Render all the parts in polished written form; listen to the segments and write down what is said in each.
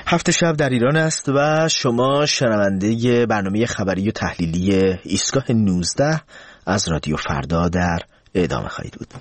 هفت شب در ایران است و شما شنونده برنامه خبری و تحلیلی ایستگاه 19 از رادیو فردا در ادامه خواهید بود.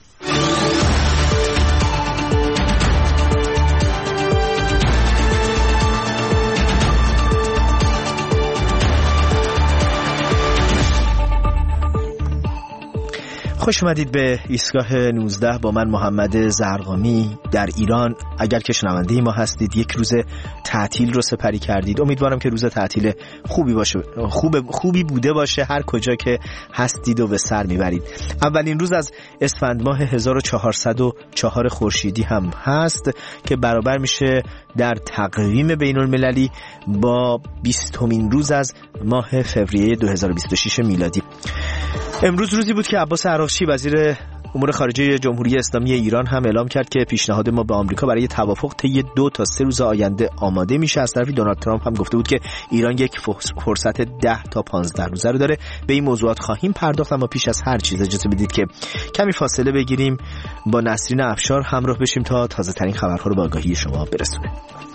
خوش اومدید به ایستگاه 19 با من محمد زرقامی. در ایران اگر که شنونده ما هستید یک روز تعطیل رو سپری کردید. امیدوارم که روز تعطیل خوبی باشه، خوبی بوده باشه هر کجا که هستید و به سر میبرید. اولین روز از اسفند ماه 1404 خورشیدی هم هست که برابر میشه در تقویم بین المللی با 20مین روز از ماه فوریه 2026 میلادی. امروز روزی بود که عباس عراقچی وزیر امور خارجه جمهوری اسلامی ایران هم اعلام کرد که پیشنهاد ما به آمریکا برای توافق طی 2 تا 3 روز آینده آماده میشه. از طرفی دونالد ترامپ هم گفته بود که ایران یک فرصت 10 تا 15 روزه رو داره. به این موضوعات خواهیم پرداخت، اما پیش از هر چیز اجازه بدید که کمی فاصله بگیریم، با نسرین افشار همراه بشیم تا تازه ترین خبرها رو به آگاهی شما برسونه.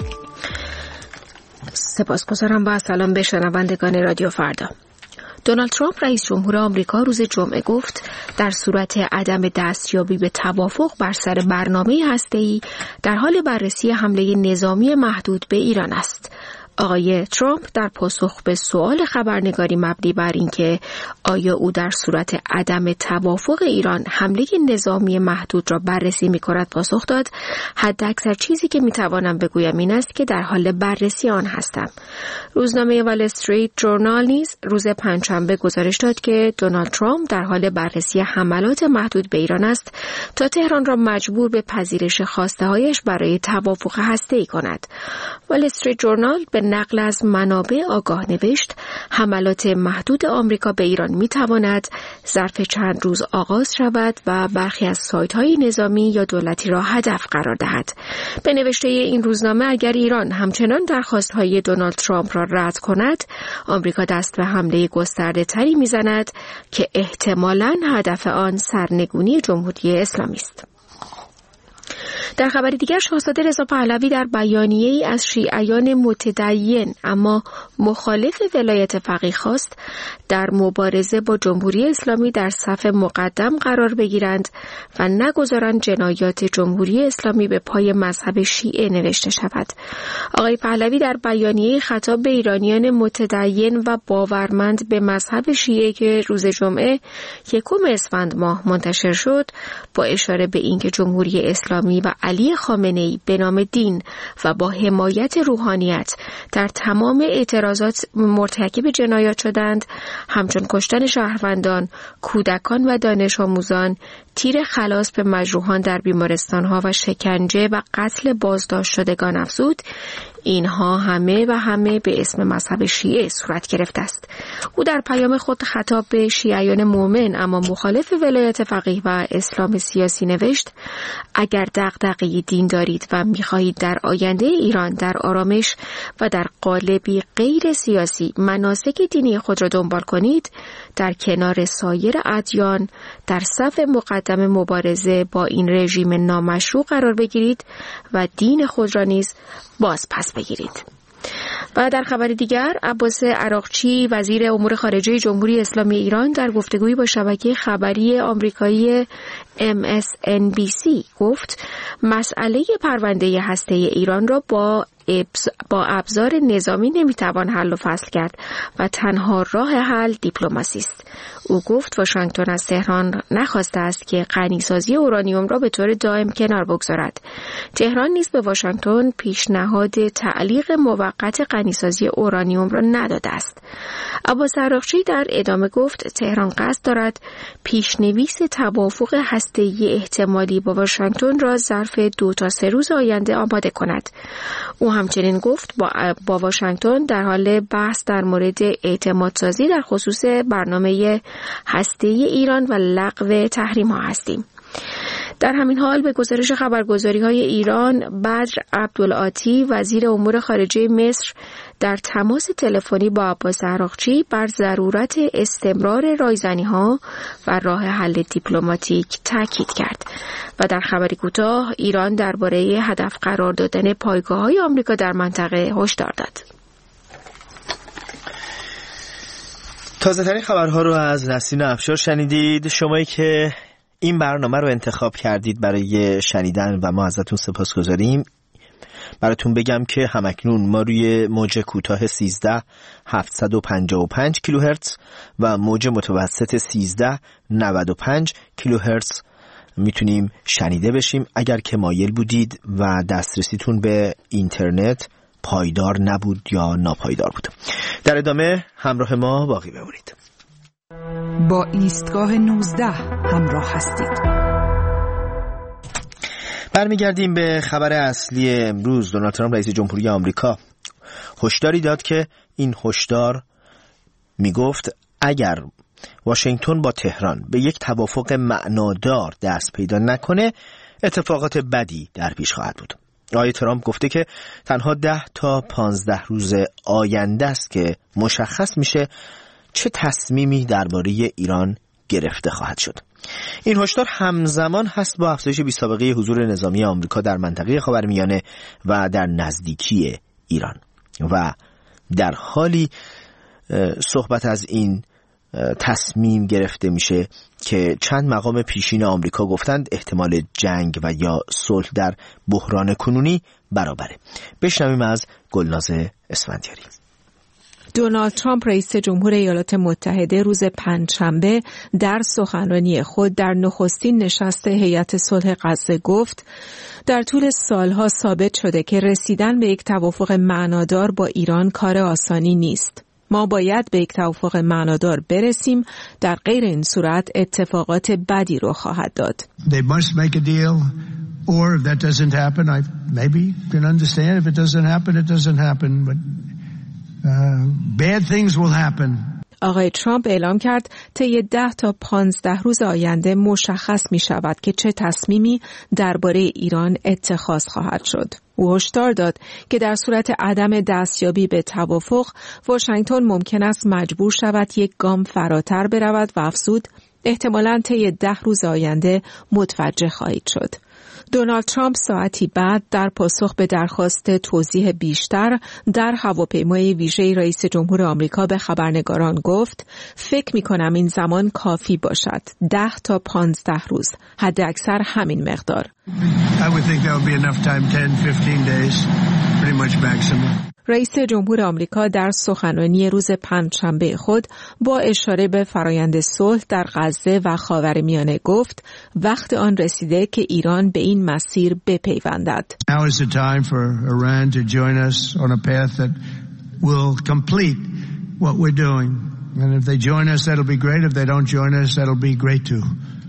سپاسگزارم. با سلام به شنوندگان رادیو فردا. دونالد ترامپ رئیس جمهور آمریکا روز جمعه گفت در صورت عدم دستیابی به توافق بر سر برنامه هسته‌ای در حال بررسی حمله نظامی محدود به ایران است. آقای ترامپ در پاسخ به سوال خبرنگاری مبنی بر اینکه آیا او در صورت عدم توافق ایران حمله نظامی محدود را بررسی می‌کند پاسخ داد: حداکثر چیزی که می‌توانم بگویم این است که در حال بررسی آن هستم. روزنامه وال استریت جورنال نیز روز پنجشنبه گزارش داد که دونالد ترامپ در حال بررسی حملات محدود به ایران است تا تهران را مجبور به پذیرش خواسته‌هایش برای توافق هسته‌ای کند. وال استریت جورنال به نقل از منابع آگاه نوشت: حملات محدود آمریکا به ایران می‌تواند ظرف چند روز آغاز شود و برخی از سایت‌های نظامی یا دولتی را هدف قرار دهد. به نوشته این روزنامه اگر ایران همچنان درخواست‌های دونالد ترامپ را رد کند، آمریکا دست به حمله گسترده‌تری می‌زند که احتمالاً هدف آن سرنگونی جمهوری اسلامی است. در خبر دیگر شاهزاده رضا پهلوی در بیانیه‌ای از شیعیان متدین اما مخالف ولایت فقیه خواست در مبارزه با جمهوری اسلامی در صف مقدم قرار بگیرند و نگذارند جنایات جمهوری اسلامی به پای مذهب شیعه نوشته شود. آقای پهلوی در بیانیه خطاب به ایرانیان متدین و باورمند به مذهب شیعه که روز جمعه 1 اسفند ماه منتشر شد، با اشاره به اینکه جمهوری اسلامی و علی خامنه‌ای به نام دین و با حمایت روحانیت در تمام اعتراضات مرتکب جنایات شدند، همچون کشتن شهروندان، کودکان و دانش آموزان، تیر خلاص به مجروحان در بیمارستان‌ها و شکنجه و قتل بازداشت شدگان افزود، اینها همه به اسم مذهب شیعه صورت گرفته است. او در پیام خود خطاب به شیعیان مؤمن اما مخالف ولایت فقیه و اسلام سیاسی نوشت: اگر دغدغه دین دارید و می‌خواهید در آینده ایران در آرامش و در قالبی غیر سیاسی مناسک دینی خود را دنبال کنید، در کنار سایر ادیان در صف مقدم مبارزه با این رژیم نامشروع قرار بگیرید و دین خود را نیز باز پس بگیرید. و در خبر دیگر عباس عراقچی وزیر امور خارجه جمهوری اسلامی ایران در گفتگویی با شبکه خبری آمریکایی MSNBC گفت مسئله پرونده هسته‌ای ایران را با ابزار نظامی نمیتوان حل و فصل کرد و تنها راه حل دیپلماسی است. او گفت واشنگتن از تهران نخواسته است که غنیسازی اورانیوم را به طور دائم کنار بگذارد. تهران نیز به واشنگتن پیشنهاد تعلیق موقت غنیسازی اورانیوم را نداده است. عباس عراقچی در ادامه گفت تهران قصد دارد پیشنویس توافق هسته‌ای احتمالی با واشنگتن را ظرف 2 تا 3 روز آینده آماده کند. او همچنین گفت با واشنگتن در حال بحث در مورد اعتمادسازی در خصوص برنامه هسته‌ای ایران و لغو تحریم ها هستیم. در همین حال به گزارش خبرگزاری‌های ایران، بدر عبدالعاطی وزیر امور خارجه مصر در تماس تلفنی با عباس عراقچی بر ضرورت استمرار رایزنی‌ها و راه حل دیپلماتیک تاکید کرد و در خبری کوتاه ایران درباره هدف قرار دادن پایگاه‌های آمریکا در منطقه هشدار داد. تازه‌ترین خبرها رو از نسرین افشار شنیدید. شمایی که این برنامه رو انتخاب کردید برای شنیدن و ما ازتون سپاسگزاریم. براتون بگم که همکنون ما روی موج کوتاه 13755 کیلوهرتز و موج متوسط 1395 کیلوهرتز میتونیم شنیده بشیم. اگر که مایل بودید و دسترسیتون به اینترنت پایدار نبود یا ناپایدار بود. در ادامه همراه ما باقی بمونید. با ایستگاه 19 همراه هستید. برمیگردیم به خبر اصلی امروز. دونالد ترامپ رئیس جمهوری آمریکا هشداری داد که این هشدار میگفت اگر واشنگتن با تهران به یک توافق معنادار دست پیدا نکنه اتفاقات بدی در پیش خواهد بود. آقای ترامپ گفته که تنها 10 تا 15 روز آینده است که مشخص میشه چه تصمیمی درباره ایران گرفته خواهد شد. این هشدار همزمان هست با افزایش بی‌سابقه حضور نظامی آمریکا در منطقه خاورمیانه و در نزدیکی ایران و در حالی صحبت از این تصمیم گرفته میشه که چند مقام پیشین آمریکا گفتند احتمال جنگ و یا صلح در بحران کنونی برابره. بشنویم از گلناز اسفندیاری. دونالد ترامپ رئیس جمهور ایالات متحده روز پنجشنبه در سخنرانی خود در نخستین نشست هیئت صلح غزه گفت در طول سالها ثابت شده که رسیدن به یک توافق معنادار با ایران کار آسانی نیست. ما باید به یک توافق معنادار برسیم، در غیر این صورت اتفاقات بدی رخ خواهد داد. They must make a deal or if that doesn't happen I maybe can understand if it doesn't happen it doesn't happen but bad things will happen. آقای ترامپ اعلام کرد طی 10 تا 15 روز آینده مشخص می شود که چه تصمیمی درباره ایران اتخاذ خواهد شد. او هشدار داد که در صورت عدم دستیابی به توافق واشنگتن ممکن است مجبور شود یک گام فراتر برود و افزود احتمالاً طی 10 روز آینده متوجه خواهید شد. دونالد ترامپ ساعتی بعد در پاسخ به درخواست توضیح بیشتر در هواپیمای ویژه رئیس جمهور آمریکا به خبرنگاران گفت فکر می‌کنم این زمان کافی باشد 10 تا 15 روز حد اکثر همین مقدار. I would think that would be enough time 10-15 days pretty much maximum. رئیس جمهور آمریکا در سخنرانی روز پنجشنبه خود با اشاره به فرایند صلح در غزه و خاورمیانه گفت وقت آن رسیده که ایران به این مسیر بپیوندد. Now is the time for Iran to join us on a path that will complete what we're doing. And if they join us that'll be great. If they don't join us that'll be great too.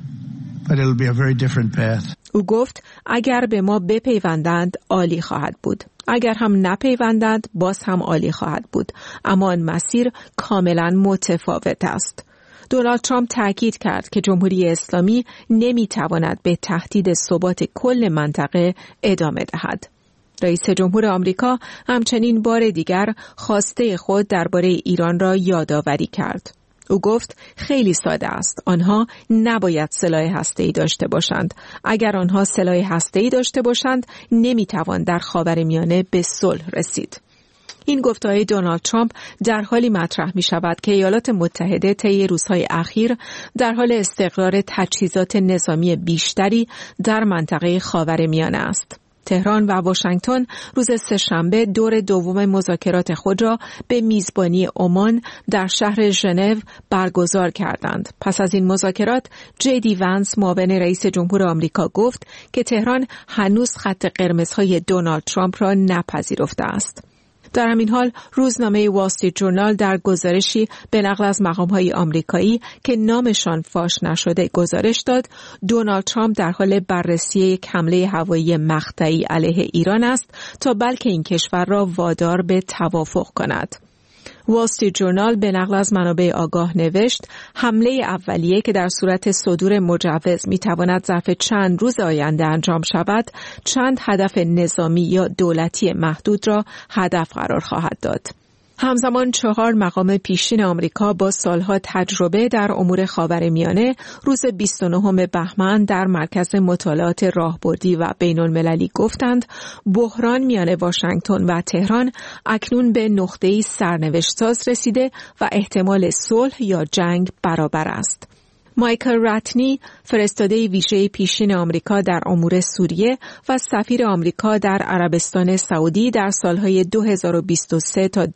But it'll be a very different path. او گفت اگر به ما بپیوندند عالی خواهد بود. اگر هم نپیوندند باز هم عالی خواهد بود. اما آن مسیر کاملا متفاوت است. دونالد ترامپ تاکید کرد که جمهوری اسلامی نمیتواند به تهدید ثبات کل منطقه ادامه دهد. رئیس جمهور آمریکا همچنین بار دیگر خواسته خود درباره ایران را یادآوری کرد. او گفت خیلی ساده است. آنها نباید سلاح هسته‌ای داشته باشند. اگر آنها سلاح هسته‌ای داشته باشند نمیتوان در خاورمیانه به صلح رسید. این گفته‌های دونالد ترامپ در حالی مطرح می شود که ایالات متحده طی روزهای اخیر در حال استقرار تجهیزات نظامی بیشتری در منطقه خاورمیانه است. تهران و واشنگتن روز سه‌شنبه دور دوم مذاکرات خود را به میزبانی عمان در شهر ژنو برگزار کردند. پس از این مذاکرات جی دی ونس معاون رئیس جمهور آمریکا گفت که تهران هنوز خط قرمزهای دونالد ترامپ را نپذیرفته است. در همین حال روزنامه وال استریت جورنال در گزارشی به نقل از مقام‌های آمریکایی که نامشان فاش نشده گزارش داد دونالد ترامپ در حال بررسی یک حمله هوایی مقطعی علیه ایران است تا بلکه این کشور را وادار به توافق کند. وال استریت جورنال به نقل از منابع آگاه نوشت حمله اولیه که در صورت صدور مجوز میتواند ظرف چند روز آینده انجام شود، چند هدف نظامی یا دولتی محدود را هدف قرار خواهد داد. همزمان 4 مقام پیشین آمریکا با سالها تجربه در امور خاورمیانه روز 29 بهمن در مرکز مطالعات راهبردی و بین‌المللی گفتند بحران میان واشنگتن و تهران اکنون به نقطه‌ای سرنوشت‌ساز رسیده و احتمال صلح یا جنگ برابر است. مایکل راتنی، فرستاده ویژه پیشین آمریکا در امور سوریه و سفیر آمریکا در عربستان سعودی در سالهای 2023 تا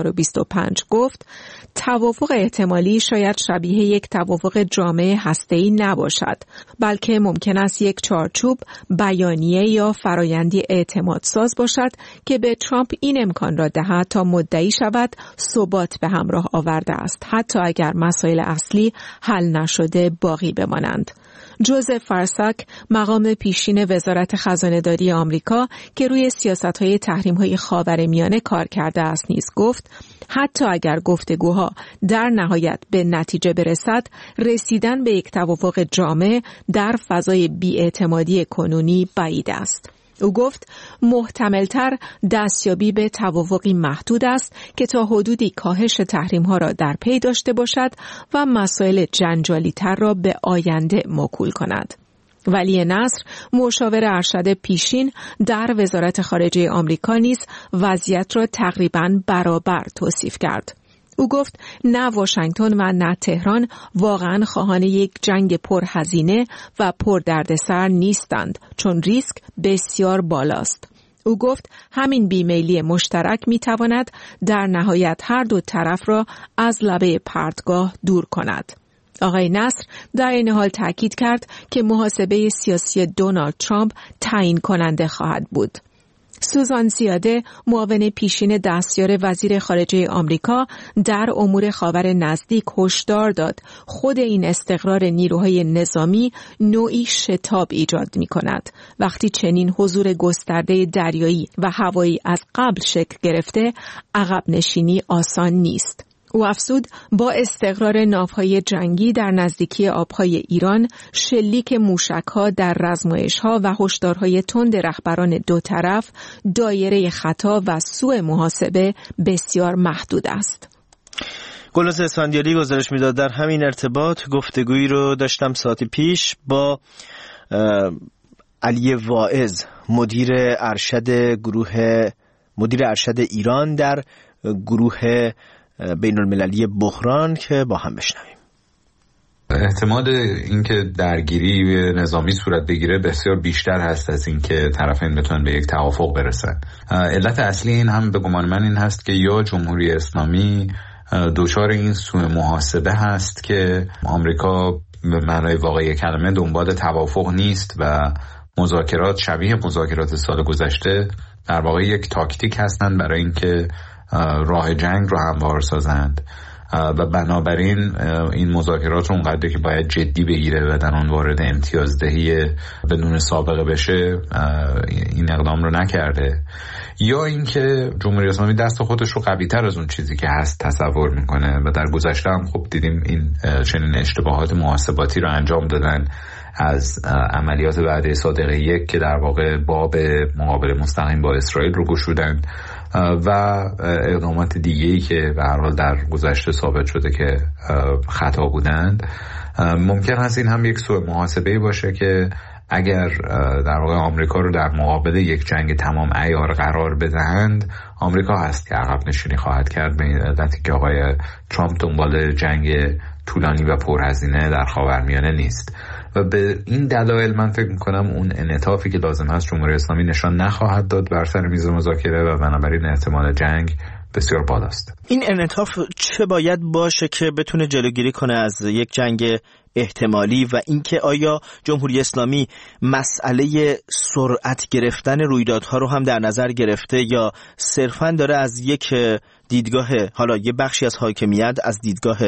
2025 گفت توافق احتمالی شاید شبیه یک توافق جامع هسته‌ای نباشد، بلکه ممکن است یک چارچوب، بیانیه یا فرایندی اعتمادساز باشد که به ترامپ این امکان را دهد تا مدعی شود ثبات به همراه آورده است، حتی اگر مسائل اصلی حل نشده باقی بمانند. جوزف فرساک، مقام پیشین وزارت خزانه‌داری آمریکا که روی سیاست‌های تحریم‌های خاورمیانه کار کرده است نیز گفت حتی اگر گفتگوها در نهایت به نتیجه برسد، رسیدن به یک توافق جامع در فضای بی‌اعتمادی کنونی بعید است. او گفت محتمل‌تر دستیابی به توافقی محدود است که تا حدودی کاهش تحریم‌ها را در پی داشته باشد و مسائل جنجالی‌تر را به آینده موکول کند. ولی نصر، مشاور ارشد پیشین در وزارت خارجه آمریکا نیز وضعیت را تقریباً برابر توصیف کرد. او گفت نه واشنگتن و نه تهران واقعاً خواهان یک جنگ پرهزینه و پردردسر نیستند، چون ریسک بسیار بالاست. او گفت همین بیمیلی مشترک میتواند در نهایت هر دو طرف را از لبه پرتگاه دور کند. آقای نصر در این حال تاکید کرد که محاسبه سیاسی دونالد ترامپ تعیین کننده خواهد بود. سوزان زیاده، معاون پیشین دستیار وزیر خارجه آمریکا در امور خاور نزدیک هشدار داد خود این استقرار نیروهای نظامی نوعی شتاب ایجاد می کند. وقتی چنین حضور گسترده دریایی و هوایی از قبل شکل گرفته، عقب نشینی آسان نیست. او افزود با استقرار ناوهای جنگی در نزدیکی آبهای ایران، شلیک موشک‌ها در رزمایش‌ها و هشدارهای تند رهبران دو طرف، دایره خطا و سوء محاسبه بسیار محدود است. گلناز اسفندیاری گزارش میداد. در همین ارتباط گفتگویی رو داشتم ساعتی پیش با علی واعظ، مدیر ارشد ایران در گروه بین المللی بحران، که با هم بشنویم. احتمال اینکه درگیری نظامی صورت بگیره بسیار بیشتر هست از اینکه طرفین بتونن به یک توافق برسن. علت اصلی این هم به گمان من این هست که یا جمهوری اسلامی دچار این سوء محاسبه هست که آمریکا به معنای واقعی کلمه دنبال توافق نیست و مذاکرات شبیه مذاکرات سال گذشته در واقع یک تاکتیک هستند برای اینکه راه جنگ رو هموار سازند و بنابراین این مذاکرات رو اونقدر که باید جدی بگیره و در آن وارد امتیازدهی بدون سابقه بشه این اقدام رو نکرده، یا اینکه جمهوری اسلامی دست خودش رو قوی‌تر از اون چیزی که هست تصور میکنه و در گذشته هم خب دیدیم این چنین اشتباهات محاسباتی رو انجام دادن از عملیات وعده صادقه یک که در واقع باب مقابله مستقیم با اسرائیل رو گشودند و اقدامات دیگه‌ای که به هر حال در گذشته ثابت شده که خطا بودند. ممکن است این هم یک سوء محاسبه‌ای باشه که اگر در واقع آمریکا رو در مقابل یک جنگ تمام عیار قرار بدهند، آمریکا هست که عقب نشینی خواهد کرد، به علتی که آقای ترامپ دنبال جنگ طولانی و پرهزینه در خاورمیانه نیست و به این دلایل من فکر میکنم اون انعطافی که لازم هست جمهوری اسلامی نشان نخواهد داد بر سر میز مذاکره و بنابراین احتمال جنگ بسیار بالاست. این انعطاف چه باید باشه که بتونه جلوگیری کنه از یک جنگ احتمالی و اینکه آیا جمهوری اسلامی مسئله سرعت گرفتن رویدادها رو هم در نظر گرفته یا صرفاً داره از یک دیدگاه، حالا یه بخشی از حاکمیت از دیدگاه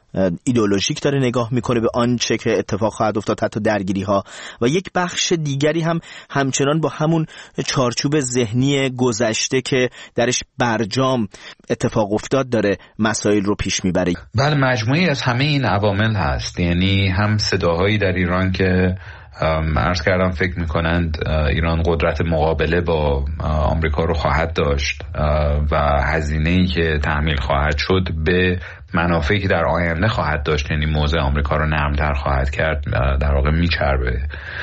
ایدئولوژیک داره نگاه میکنه به آنچه که اتفاق خواهد افتاد، حتی درگیری ها، و یک بخش دیگری هم همچنان با همون چارچوب ذهنی گذشته که درش برجام اتفاق افتاد داره مسائل رو پیش میبره. بله، مجموعی از همه این عوامل هست. یعنی هم صداهایی در ایران که عرض کردم فکر میکنند ایران قدرت مقابله با آمریکا رو خواهد داشت و هزینه‌ای که تحمیل خواهد شد به منافعی که در آینده خواهد داشت، یعنی موضع آمریکا رو نرم‌تر خواهد کرد، در واقع میچربه.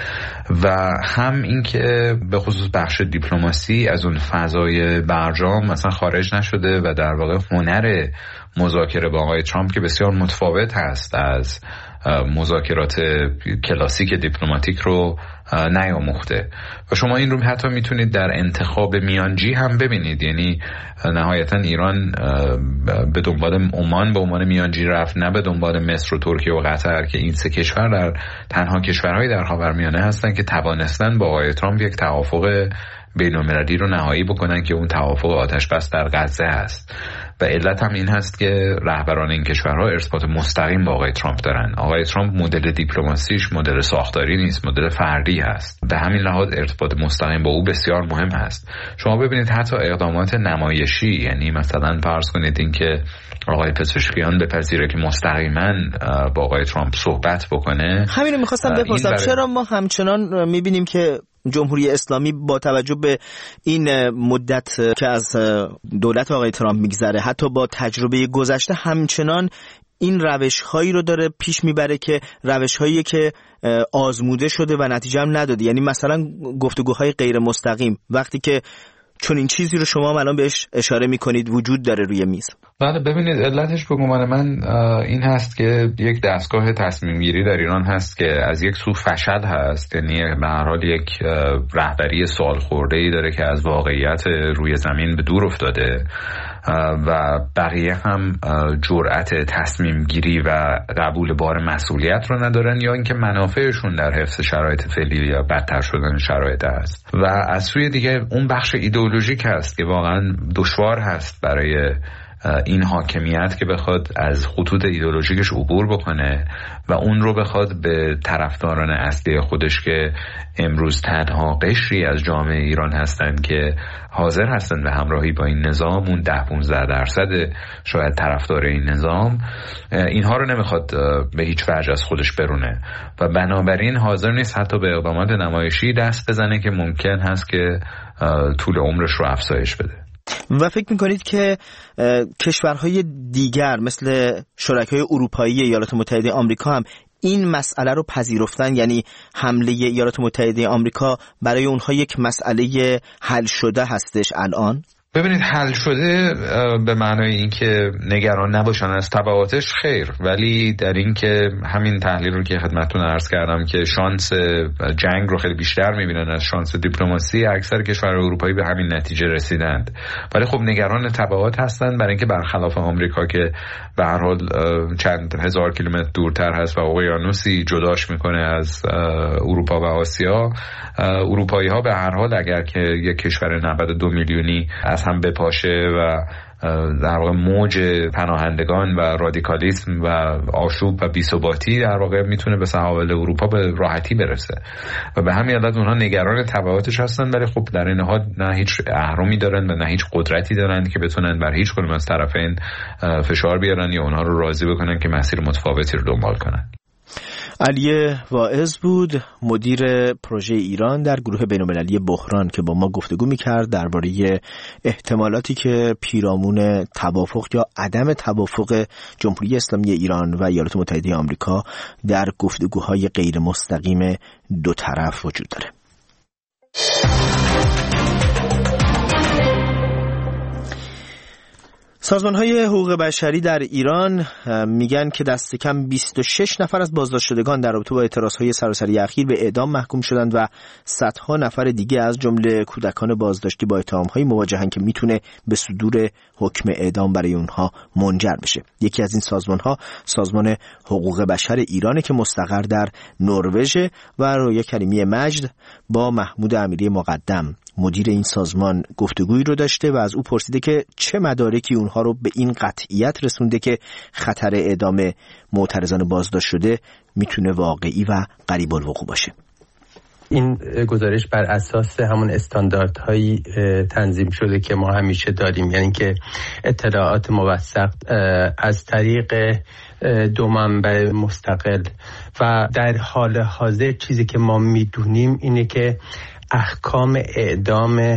و هم این که به خصوص بخش دیپلماسی از اون فضای برجام مثلا خارج نشده و در واقع هنر مذاکره با آقای ترامپ که بسیار متفاوت هست از مذاکرات کلاسیک دیپلماتیک رو نیاموخته. و شما این رو حتی میتونید در انتخاب میانجی هم ببینید. یعنی نهایتا ایران به دنبال عمان به عنوان میانجی رفت، نه به دنبال مصر و ترکیه و قطر که این سه کشور در تنها کشورهای در خاورمیانه هستن که توانستن با آقای ترامپ یک توافق بین‌المللی رو نهایی بکنن که اون توافق آتش بس در غزه هست. و علت هم این هست که رهبران این کشورها ارتباط مستقیم با آقای ترامپ دارن. آقای ترامپ مدل دیپلماسیش مدل ساختاری نیست، مدل فردی هست. به همین لحاظ ارتباط مستقیم با او بسیار مهم هست. شما ببینید حتی اقدامات نمایشی، یعنی مثلا فرض کنید این که آقای پزشکیان بپذیره که مستقیما با آقای ترامپ صحبت بکنه. همین رو می‌خواستم بپرسم، چرا ما همچنان می‌بینیم که جمهوری اسلامی با توجه به این مدت که از دولت آقای ترامپ میگذره، حتی با تجربه گذشته همچنان این روش‌هایی رو داره پیش میبره که روش‌هایی که آزموده شده و نتیجه هم نداده؟ یعنی مثلا گفتگوهای غیر مستقیم، وقتی که چون این چیزی رو شما الان بهش اشاره میکنید وجود داره روی میز. بله، ببینید علتش به گمان من این هست که یک دستگاه تصمیم گیری در ایران هست که از یک سو فشل هست، یعنی به هر حال یک رهبری سوال خورده‌ای داره که از واقعیت روی زمین به دور افتاده و بقیه هم جرأت تصمیم گیری و قبول بار مسئولیت رو ندارن، یا اینکه منافعشون در حفظ شرایط فعلی یا بدتر شدن شرایط هست. و از سوی دیگه اون بخش ایدئولوژیک هست که واقعا دشوار هست برای این حاکمیت که بخواد از خطوط ایدئولوژیکش عبور بکنه و اون رو بخواد به طرفداران اصلی خودش که امروز تنها قشری از جامعه ایران هستند که حاضر هستن به همراهی با این نظام، اون 10-15% شاید طرفدار این نظام، اینها رو نمیخواد به هیچ وجه از خودش برونه و بنابراین حاضر نیست حتی به اقدامات نمایشی دست بزنه که ممکن هست که طول عمرش رو افزایش بده. و فکر میکنید که کشورهای دیگر مثل شرکای اروپایی ایالات متحده آمریکا هم این مسئله رو پذیرفتن؟ یعنی حمله ایالات متحده آمریکا برای اونها یک مسئله حل شده هستش الان؟ ببینید، حل شده به معنای اینکه نگران نباشن از تبعاتش خیر، ولی در این که همین تحلیل رو که خدمتتون عرض کردم که شانس جنگ رو خیلی بیشتر میبینن از شانس دیپلماسی، اکثر کشورهای اروپایی به همین نتیجه رسیدند. ولی خب نگران تبعات هستن، برای اینکه برخلاف آمریکا که به هر حال چند هزار کیلومتر دورتر هست و اقیانوسی جداش میکنه از اروپا و آسیا، اروپایی ها به هر حال اگر که یک کشور 92 میلیونی از هم بپاشه و در واقع موج پناهندگان و رادیکالیسم و آشوب و بی‌ثباتی در واقع میتونه به سواحل اروپا به راحتی برسه و به همین علت اونها نگران تبعاتش هستن. ولی خب در این حال نه هیچ اهرمی دارن و نه هیچ قدرتی دارن که بتونن بر هیچ کدوم از طرفین فشار بیارن یا اونها رو راضی بکنن که مسیر متفاوتی رو دنبال کنن. علی واعظ بود، مدیر پروژه ایران در گروه بین‌المللی بحران، که با ما گفتگو می‌کرد درباره احتمالاتی که پیرامون توافق یا عدم توافق جمهوری اسلامی ایران و ایالات متحده آمریکا در گفتگوهای غیر مستقیم دو طرف وجود داره. سازمان‌های حقوق بشری در ایران میگن که دست کم 26 نفر از بازداشت شدگان در رابطه با اعتراضهای سراسری اخیر به اعدام محکوم شدند و صدها نفر دیگه از جمله کودکان بازداشتی با اتهام‌های مواجهن که میتونه به صدور حکم اعدام برای اونها منجر بشه. یکی از این سازمان‌ها سازمان حقوق بشر ایرانه که مستقر در نروژ و رویا کریمی مجد با محمود امیری مقدم مدیر این سازمان گفتگویی رو داشته و از او پرسیده که چه مدارکی اونها رو به این قطعیت رسونده که خطر اعدام معترضان بازداشت شده میتونه واقعی و قریب الوقوع باشه. این گزارش بر اساس همون استانداردهایی تنظیم شده که ما همیشه داریم، یعنی که اطلاعات موثق از طریق دو منبع مستقل و در حال حاضر چیزی که ما میدونیم اینه که احکام اعدام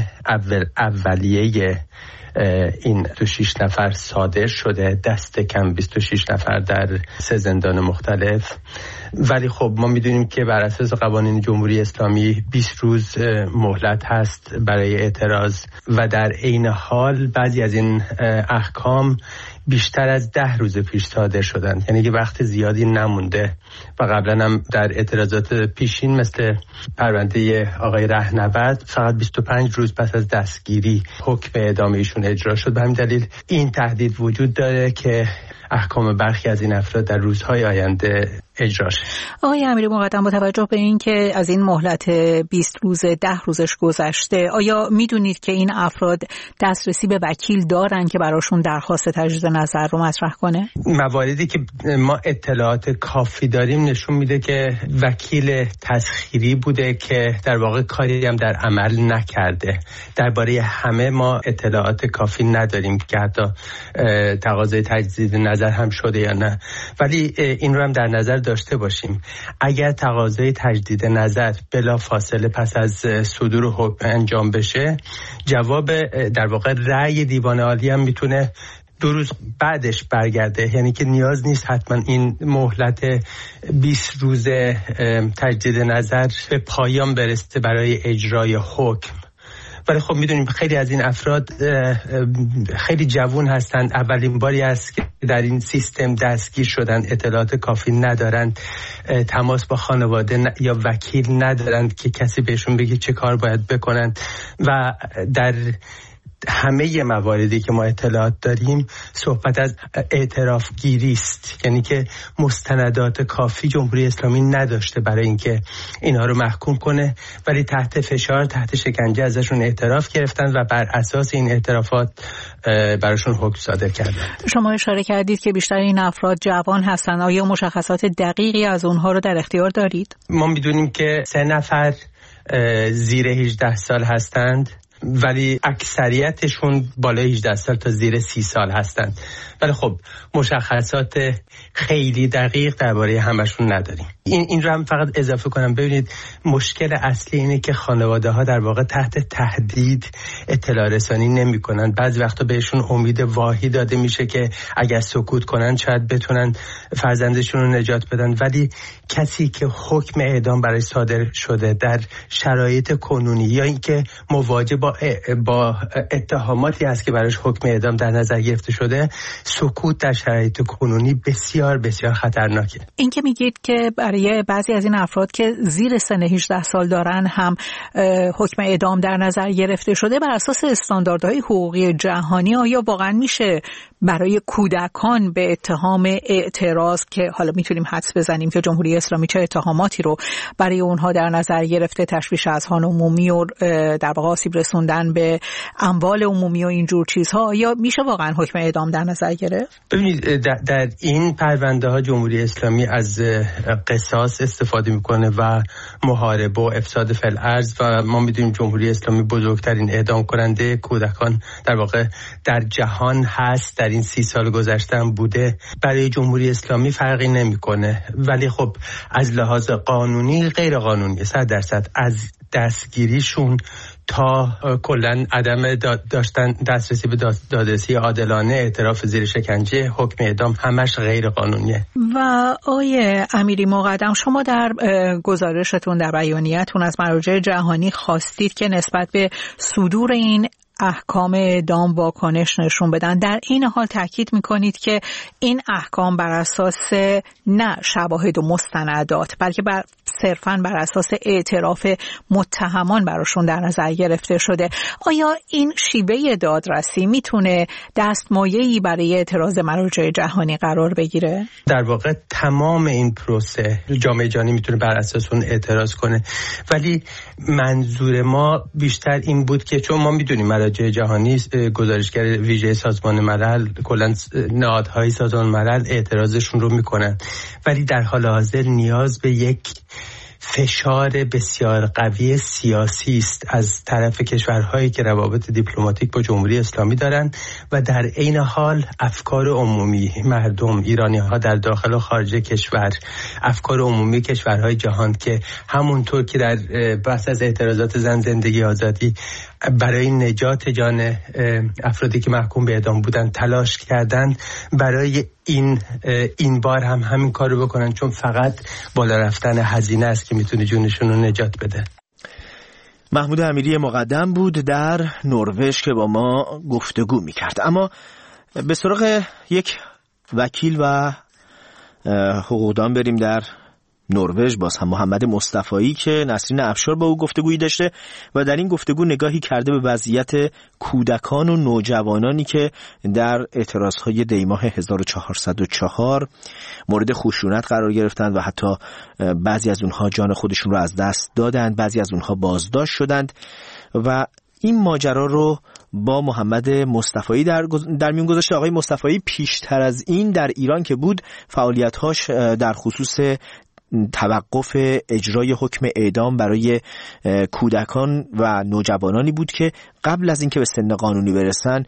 اولیه این 26 نفر صادر شده، دست کم 26 نفر در 3 زندان مختلف. ولی خب ما میدونیم که بر اساس قوانین جمهوری اسلامی 20 روز مهلت هست برای اعتراض و در عین حال بعضی از این احکام بیشتر از 10 روز پیش صادر شدن، یعنی که وقت زیادی نمونده و قبلا هم در اعتراضات پیشین مثل پرونده آقای رهنورد فقط 25 روز پس از دستگیری حکم اعدام ایشون اجرا شد. به همین دلیل این تهدید وجود داره که احکام برخی از این افراد در روزهای آینده اجرا شد. آقای امیری مقدم، با توجه به این که از این مهلت 20 روز 10 روزش گذشته، آیا میدونید که این افراد دسترسی به وکیل دارن که براشون درخواست تجدید نظر رو مطرح کنه؟ مواردی که ما اطلاعات کافی داریم نشون میده که وکیل تسخیری بوده که در واقع کاری هم در عمل نکرده. درباره همه ما اطلاعات کافی نداریم که حتی تقاضای تجدید نظر هم شده یا نه. ولی این رو هم در نظر داشته باشیم، اگر تقاضای تجدید نظر بلا فاصله پس از صدور حکم انجام بشه، جواب در واقع رأی دیوان عالی هم میتونه 2 روز بعدش برگرده، یعنی که نیاز نیست حتما این مهلت 20 روز تجدید نظر به پایان برسه برای اجرای حکم. ولی خب میدونیم خیلی از این افراد خیلی جوان هستند، اولین باری است که در این سیستم دستگیر شدن، اطلاعات کافی ندارند، تماس با خانواده یا وکیل ندارند که کسی بهشون بگه چه کار باید بکنند و در همه مواردی که ما اطلاعات داریم صحبت از اعتراف گیری است، یعنی که مستندات کافی جمهوری اسلامی نداشته برای اینکه اینها رو محکوم کنه، ولی تحت فشار، تحت شکنجه ازشون اعتراف گرفتن و بر اساس این اعترافات براشون حکم صادر کردن. شما اشاره کردید که بیشتر این افراد جوان هستن، آیا مشخصات دقیقی از اونها رو در اختیار دارید؟ ما میدونیم که 3 نفر زیر 18 سال هستند، ولی اکثریتشون بالای 18 سال تا زیر 30 سال هستند. ولی خب مشخصات خیلی دقیق درباره همشون نداریم. این رو هم فقط اضافه کنم، ببینید مشکل اصلی اینه که خانواده ها در واقع تحت تهدید اطلاع رسانی نمی کنن. بعضی وقتا بهشون امید واهی داده میشه که اگر سکوت کنن شاید بتونن فرزندشون رو نجات بدن، ولی کسی که حکم اعدام برای صادر شده در شرایط کنونی یا اینکه مواجه با اتهاماتی هست که براش حکم اعدام در نظر گرفته شده، سکوت در شرایط کنونی بسیار بسیار خطرناکه. این که میگید که برای بعضی از این افراد که زیر سن 18 سال دارن هم حکم اعدام در نظر گرفته شده، بر اساس استانداردهای حقوقی جهانی آیا واقعا میشه برای کودکان به اتهام اعتراض که حالا میتونیم حدس بزنیم که جمهوری اسلامی چه اتهاماتی رو برای اونها در نظر گرفته، تشویش اذهان عمومی و در واقع آسیب رسوندن به اموال عمومی و اینجور چیزها، یا میشه واقعا حکم اعدام در نظر گرفت؟ ببینید در این پرونده ها جمهوری اسلامی از قصاص استفاده میکنه و محاربه و افساد فی الارض و ما میدونیم جمهوری اسلامی بزرگترین اعدام کننده کودکان در واقع در جهان هست، در این 30 سال گذشته هم بوده. برای جمهوری اسلامی فرقی نمیکنه، ولی خب از لحاظ قانونی غیر قانونی 100% از دستگیریشون تا کلن عدم داشتن دسترسی به دادرسی عادلانه، اعتراف زیر شکنجه، حکم اعدام، همش غیر قانونیه. و آقای امیری مقدم، شما در گزارشتون، در بیانیه‌تون از مراجع جهانی خواستید که نسبت به صدور این احکام اعدام واکنش نشون بدن. در این حال تاکید میکنید که این احکام بر اساس نه شواهد و مستندات بلکه بر صرفاً بر اساس اعتراف متهمان براشون در نظر گرفته شده. آیا این شیوه دادرسی میتونه دستمایه‌ای برای اعتراض مراجع جهانی قرار بگیره؟ در واقع تمام این پروسه جامعه جهانی میتونه بر اساس اون اعتراض کنه، ولی منظور ما بیشتر این بود که چون ما میدونیم مراجع جهانی گزارشگر ویژه سازمان ملل، کلا نهادهای سازمان ملل اعتراضشون رو میکنن، ولی در حال حاضر نیاز به یک فشار بسیار قوی سیاسی است از طرف کشورهایی که روابط دیپلماتیک با جمهوری اسلامی دارند و در عین حال افکار عمومی مردم ایرانی‌ها در داخل و خارج کشور، افکار عمومی کشورهای جهان که همونطور که در بحث از اعتراضات زن زندگی آزادی برای نجات جان افرادی که محکوم به اعدام بودن تلاش کردند، برای این بار هم همین کارو بکنن، چون فقط بالا رفتن هزینه است که میتونه جونشون رو نجات بده. محمود امیری مقدم بود در نروژ که با ما گفتگو میکرد. اما به سراغ یک وکیل و حقوقدان بریم در نروژ، باز هم محمد مصطفایی که نسرین افشار با او گفتگویی داشته و در این گفتگو نگاهی کرده به وضعیت کودکان و نوجوانانی که در اعتراضهای دیماه 1404 مورد خشونت قرار گرفتند و حتی بعضی از اونها جان خودشون رو از دست دادند، بعضی از اونها بازداشت شدند و این ماجرا رو با محمد مصطفایی در میون گذاشته. آقای مصطفایی پیشتر از این در ایران که بود فعالیت‌هاش در خصوص توقف اجرای حکم اعدام برای کودکان و نوجوانانی بود که قبل از اینکه به سن قانونی برسن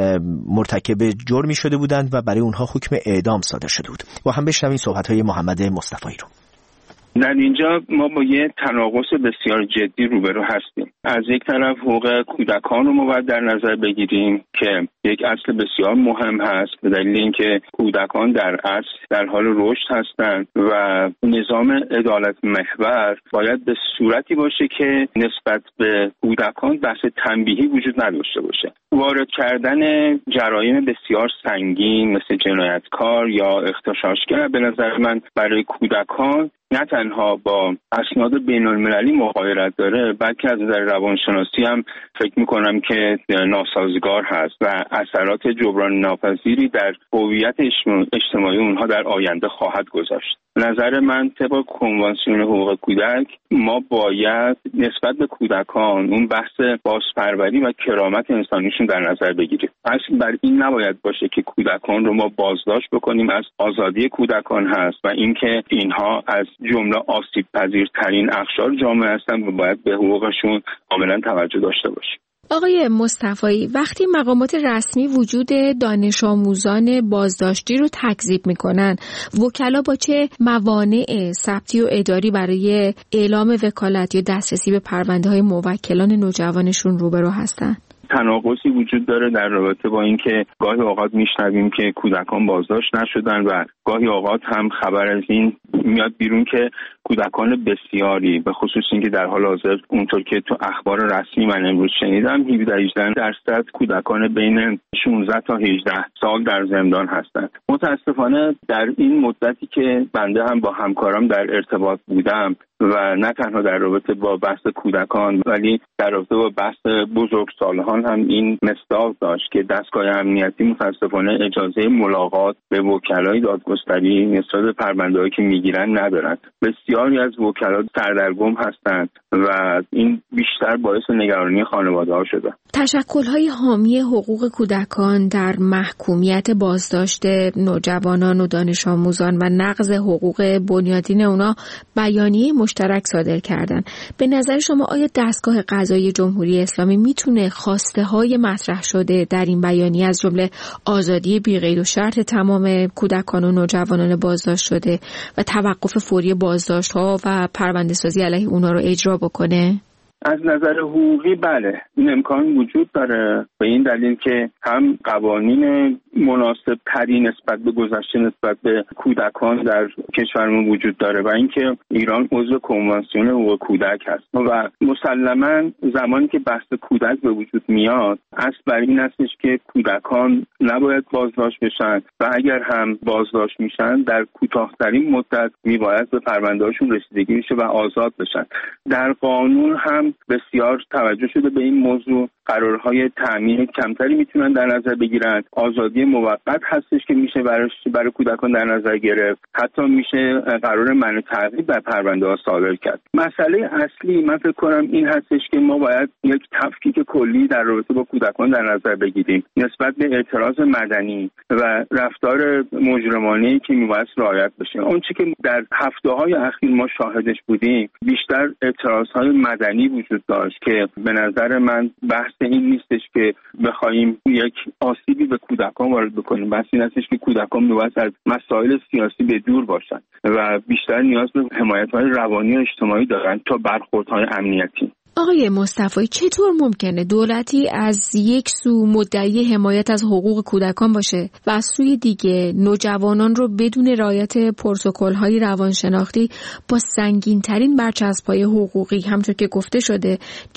مرتکب جرمی شده بودند و برای اونها حکم اعدام صادر شده بود. با هم بشنویم صحبت‌های محمد مصطفایی رو. در اینجا ما با یه تناقض بسیار جدی روبرو هستیم. از یک طرف حقوق کودکان رو ما باید در نظر بگیریم که یک اصل بسیار مهم هست، به دلیل اینکه کودکان در اصل در حال رشد هستند و نظام عدالت محور باید به صورتی باشه که نسبت به کودکان بحث تنبیهی وجود نداشته باشه. وارد کردن جرایم بسیار سنگین مثل جنایتکار یا اغتشاشگر به نظر من برای کودکان نه تنها با اسناد بین المللی مغایرت داره، بلکه از نظر روانشناسی هم فکر میکنم که ناسازگار هست و اثرات جبران ناپذیری در هویت اجتماعی اونها در آینده خواهد گذاشت. نظر من طبق کنوانسیون حقوق کودک ما باید نسبت به کودکان اون بحث بازپروری و کرامت انسانیشون در نظر بگیریم. اصل بر این نباید باشه که کودکان رو ما بازداشت بکنیم، از آزادی کودکان هست و اینکه اینها از جمله آسیب پذیرترین اقشار جامعه هستند و باید به حقوقشون کاملا توجه داشته باشیم. آقای مصطفایی، وقتی مقامات رسمی وجود دانش آموزان بازداشتی رو تکذیب میکنن، وکلا با چه موانع ثبتی و اداری برای اعلام وکالت یا دسترسی به پرونده های موکلان نوجوانشون روبرو هستن؟ تناقضی وجود داره در رابطه با اینکه گاهی اوقات میشنویم که کودکان بازداشت نشدن و گاهی اوقات هم خبر از این میاد بیرون که کودکان بسیاری، به خصوص اینکه در حال حاضر اونطور که تو اخبار رسمی من امروز شنیدم 17-18% کودکان بین 16 تا 18 سال در زندان هستند. متاسفانه در این مدتی که بنده هم با همکارم در ارتباط بودم و نه تنها در رابطه با بحث کودکان ولی در رابطه با بحث بزرگسالان هم این مصداق داشت که دستگاه امنیتی متاسفانه اجازه ملاقات به وکلای دادگستری نسبت به پرونده‌هایی که میگیرن ندارند. بسیاری از وکلا سردرگم هستند و این بیشتر باعث نگرانی خانواده‌ها شده. تشکل‌های حامی حقوق کودکان در محکومیت بازداشت نوجوانان و دانش آموزان و نقض حقوق بنیادین اونا بیانیه مشترک صادر کردن. به نظر شما آیا دستگاه قضایی جمهوری اسلامی میتونه خواسته‌های مطرح شده در این بیانیه از جمله آزادی بی‌قید و شرط تمام کودکان و نوجوانان بازداشت شده و توقف فوری بازداشت‌ها و پرونده‌سازی علیه اونا رو اجرا بکنه؟ از نظر حقوقی بله، این امکان وجود داره به این دلیل که هم قوانین مناسب تری نسبت به گذشته نسبت به کودکان در کشورمون وجود داره و اینکه ایران عضو کنوانسیون حقوق کودک هست و مسلماً زمانی که بحث کودک به وجود میاد اصل بر این هستش که کودکان نباید بازداشت بشن و اگر هم بازداشت میشن در کوتاه‌ترین مدت میباید به پرونده‌هاشون رسیدگی بشه و آزاد بشن. در قانون هم بسیار توجه شده به این موضوع. قرارهای تأمین کمتری میتونن در نظر بگیرن. آزادی موقت هستش که میشه برای کودکان در نظر گرفت. حتی میشه قرار منع تعقیب بر پرونده‌ها صادر کرد. مسئله اصلی من فکر کنم این هستش که ما باید یک تفکیک کلی در رابطه با کودکان در نظر بگیریم نسبت به اعتراض مدنی و رفتار مجرمانه‌ای که میباید رعایت بشه. اونچه که در هفته‌های اخیر ما شاهدش بودیم بیشتر اعتراضهای مدنی وجود داشت که به نظر من بحث این نیستش که بخوایم یک آسیبی به کودکان وارد بکنیم. بحث این هستش که کودکان میباید از مسائل سیاسی به دور باشن و بیشتر نیاز به حمایت‌های روانی و اجتماعی دارن تا برخوردهای امنیتی. آقای مصطفی، چطور ممکنه دولتی از یک سو مدعی حمایت از حقوق کودکان باشه و از سوی دیگه نوجوانان رو بدون رعایت پروتکل‌های روانشناختی با سنگین‌ترین برچسب‌های حقوقی همونطور که گفته شده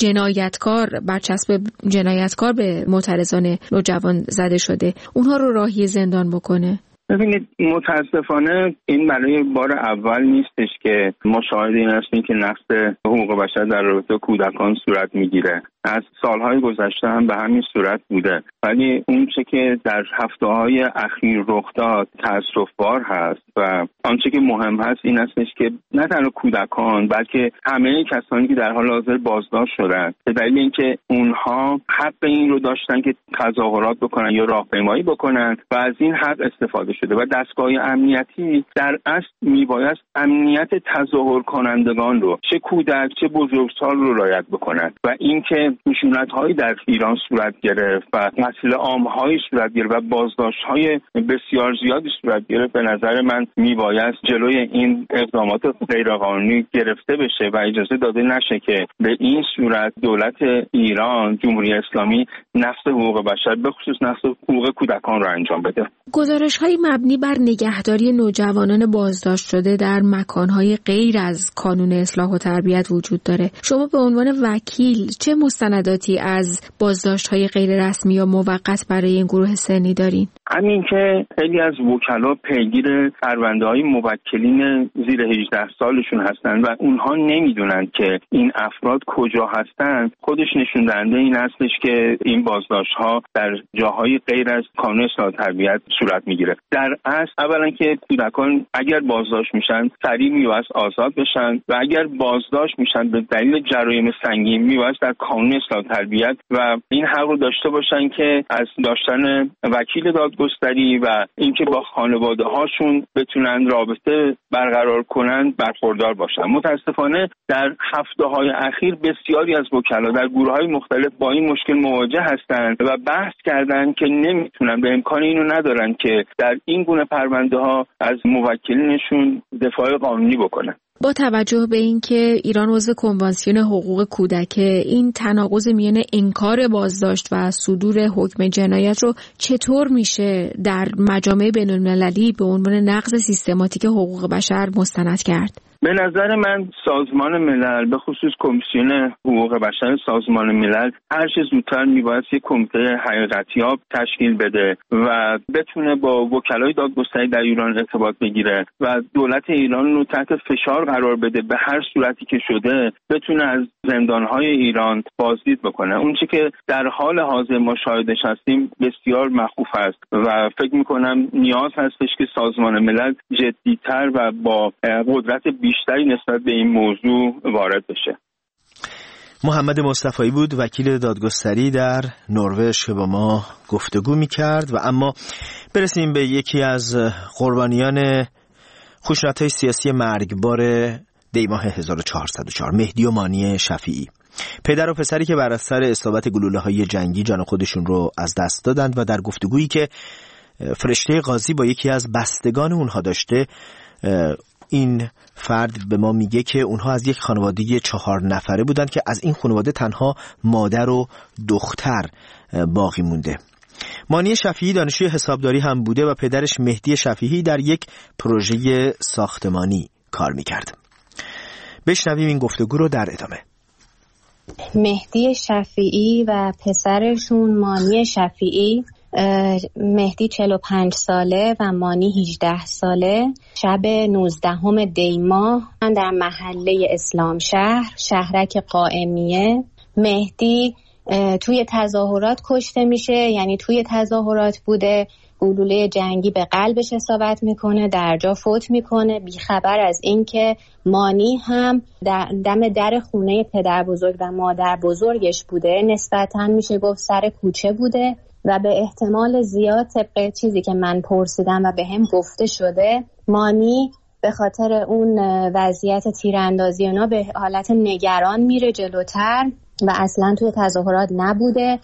برچسب جنایتکار به معترضان نوجوان زده شده اونها رو راهی زندان بکنه؟ ببینید متاسفانه این برای بار اول نیستش که ما شاهد این هستیم که نقض حقوق بشر در رابطه کودکان صورت میگیره. از سالهای گذشته هم به همین صورت بوده، ولی اون چه که در هفته‌های اخیر رخ داد تأسف‌بار هست و آنچه که مهم هست این هستش که نه تنها کودکان بلکه همه کسانی که در حال حاضر بازداشت شدن به دلیل اینکه اونها حق این رو داشتن که تظاهرات بکنن یا راهپیمایی بکنن و از این حق استفاده شده و دستگاه امنیتی در اصل میبایست امنیت تظاهر کنندگان رو چه کودک چه بزرگسال رو رعایت بکنن و اینکه خشونت‌هایی در ایران صورت گرفت و قتل عام‌هایی صورت گرفت و بازداشت‌های بسیار زیادی صورت گرفت به نظر من میبایست جلوی این اقدامات غیرقانونی گرفته بشه و اجازه داده نشه که به این صورت دولت ایران جمهوری اسلامی نقض حقوق بشر به خصوص نقض حقوق کودکان رو انجام بده. گزارش‌های مبنی بر نگهداری نوجوانان بازداشت شده در مکان‌های غیر از کانون اصلاح و تربیت وجود داره. شما به عنوان وکیل چه مستنداتی از بازداشت‌های غیر رسمی یا موقت برای این گروه سنی دارین؟ همین که خیلی از وکلا پیگیر پرونده‌های موکلین زیر 18 سالشون هستن و اونها نمیدونن که این افراد کجا هستن خودش نشون دهنده این هستش که این بازداشت‌ها در جاهای غیر از کانون اصلاح و تربیت صورت میگیره. در اصل اولا که کودکان اگر بازداشت میشن سریع میبایست آزاد بشن و اگر بازداشت میشن به دلیل جرایم سنگین میبایست در کانون اصلاح و تربیت و این حق رو داشته باشن که از داشتن وکیل دادگستری و اینکه با خانواده هاشون بتونن رابطه برقرار کنن برخوردار باشن. متاسفانه در هفته‌های اخیر بسیاری از وکلا در گروه‌های مختلف با این مشکل مواجه هستند و بحث کردن که نمیتونن به امکان اینو ندارن که در این گونه پرونده‌ها از موکلینشون دفاع قانونی بکنن. با توجه به اینکه ایران عضو کنوانسیون حقوق کودک، این تناقض میان انکار بازداشت و صدور حکم جنایت رو چطور میشه در مجامع بین‌المللی به عنوان نقض سیستماتیک حقوق بشر مستند کرد؟ به نظر من سازمان ملل به خصوص کمیسیون حقوق بشر سازمان ملل هر چه زودتر میبایست یک کمیته حقیقتیاب تشکیل بده و بتونه با وکلای دادگستری در ایران ارتباط بگیره و دولت ایران رو تحت فشار قرار بده به هر صورتی که شده بتونه از زندانهای ایران بازدید بکنه. اون چیزی که در حال حاضر ما شاهدش هستیم بسیار مخوف است و فکر میکنم نیاز هستش که سازمان ملل جدی‌تر و با قدرت بیشتری نسبت به این موضوع وارد بشه. محمد مصطفی بود، وکیل دادگستری در نروژ که با ما گفتگو می‌کرد. و اما برسیم به یکی از قربانیان خشونت‌های سیاسی مرگبار دی‌ماه 1404، مهدی و مانی شفیعی. پدر و پسری که بر اثر اصابت گلوله‌های جنگی جان خودشون رو از دست دادند و در گفتگویی که فرشته قاضی با یکی از بستگان اونها داشته، این فرد به ما میگه که اونها از یک خانواده 4 نفره بودند که از این خانواده تنها مادر و دختر باقی مونده. مانی شفیعی دانشجوی حسابداری هم بوده و پدرش مهدی شفیعی در یک پروژه ساختمانی کار می‌کرد. بشنویم این گفتگو رو در ادامه. مهدی شفیعی و پسرشون مانی شفیعی، مهدی 45 ساله و مانی 18 ساله، شب 19 دی ماه در محله اسلام شهرک قائمیه. مهدی توی تظاهرات کشته میشه، یعنی توی تظاهرات بوده، گلوله جنگی به قلبش اصابت میکنه، در جا فوت میکنه، بیخبر از این که مانی هم دم در خونه پدر بزرگ و مادر بزرگش بوده. نسبتاً میشه گفت سر کوچه بوده و به احتمال زیاد طبق چیزی که من پرسیدم و به هم گفته شده، مانی به خاطر اون وضعیت تیراندازی اونا به حالت نگران میره جلوتر و اصلا توی تظاهرات نبوده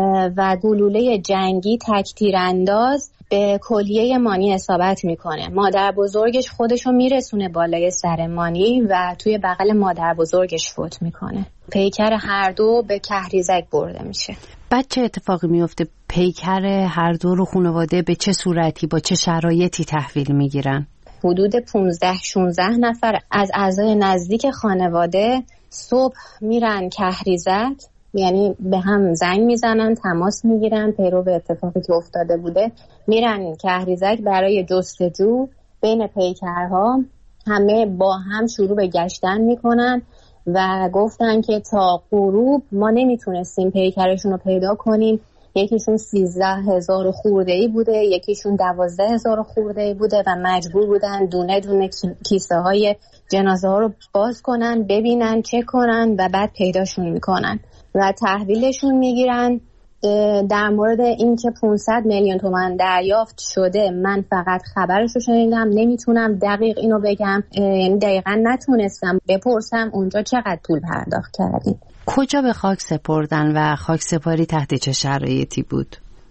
و گلوله جنگی تک تیرانداز به کلیه مانی اصابت میکنه. مادر بزرگش خودشو میرسونه بالای سر مانی و توی بغل مادر بزرگش فوت میکنه. پیکر هر دو به کهریزک برده میشه. بعد چه اتفاقی میفته؟ پیکر هر دو رو خانواده به چه صورتی با چه شرایطی تحویل میگیرن؟ حدود 15-16 نفر از اعضای نزدیک خانواده صبح میرن کهریزک، یعنی به هم زنگ میزنن، تماس میگیرن پیرو به اتفاقی که افتاده بوده، میرن کهریزک برای جستجو بین پیکرها. همه با هم شروع به گشتن میکنن و گفتن که تا غروب ما نمیتونستیم پیکرشون رو پیدا کنیم. یکیشون 13,000 خورده‌ای بوده، یکیشون 12,000 خورده‌ای بوده و مجبور بودن دونه دونه کیسه های جنازه ها رو باز کنن، ببینن، چک کنن و بعد پیداشون میکنن و تحویلشون میگیرن. در مورد اینکه 500 میلیون تومان دریافت شده من فقط خبرش رو شنیدم، نمیتونم دقیق اینو بگم، یعنی دقیقا نتونستم بپرسم اونجا چقدر پول پرداخت کردیم. کجا به خاک سپردن و خاک سپاری تحت چه شرایطی بود؟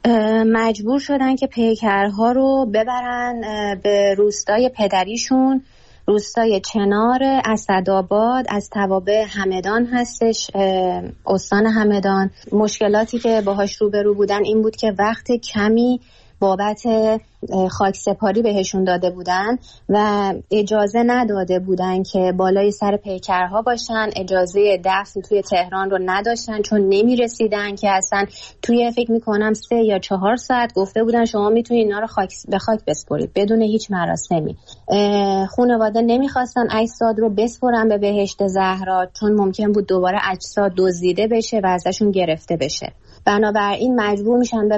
مجبور شدن که پیکرها رو ببرن به روستای پدریشون، روستای چنار اسدآباد، از توابع همدان هستش، استان همدان. مشکلاتی که باهاش روبرو بودن این بود که وقت کمی بابت خاک سپاری بهشون داده بودن و اجازه نداده بودن که بالای سر پیکرها باشن. اجازه دفن توی تهران رو نداشتن چون نمیرسیدن که اصلا توی فکر میکنم 3 یا 4 ساعت گفته بودن شما میتونید اینا رو به خاک بسپرید بدون هیچ مراسمی. خانواده نمیخواستن اجساد رو بسپرن به بهشت زهرا چون ممکن بود دوباره اجساد دزدیده بشه و ازشون گرفته بشه. بنابراین مجبور میشن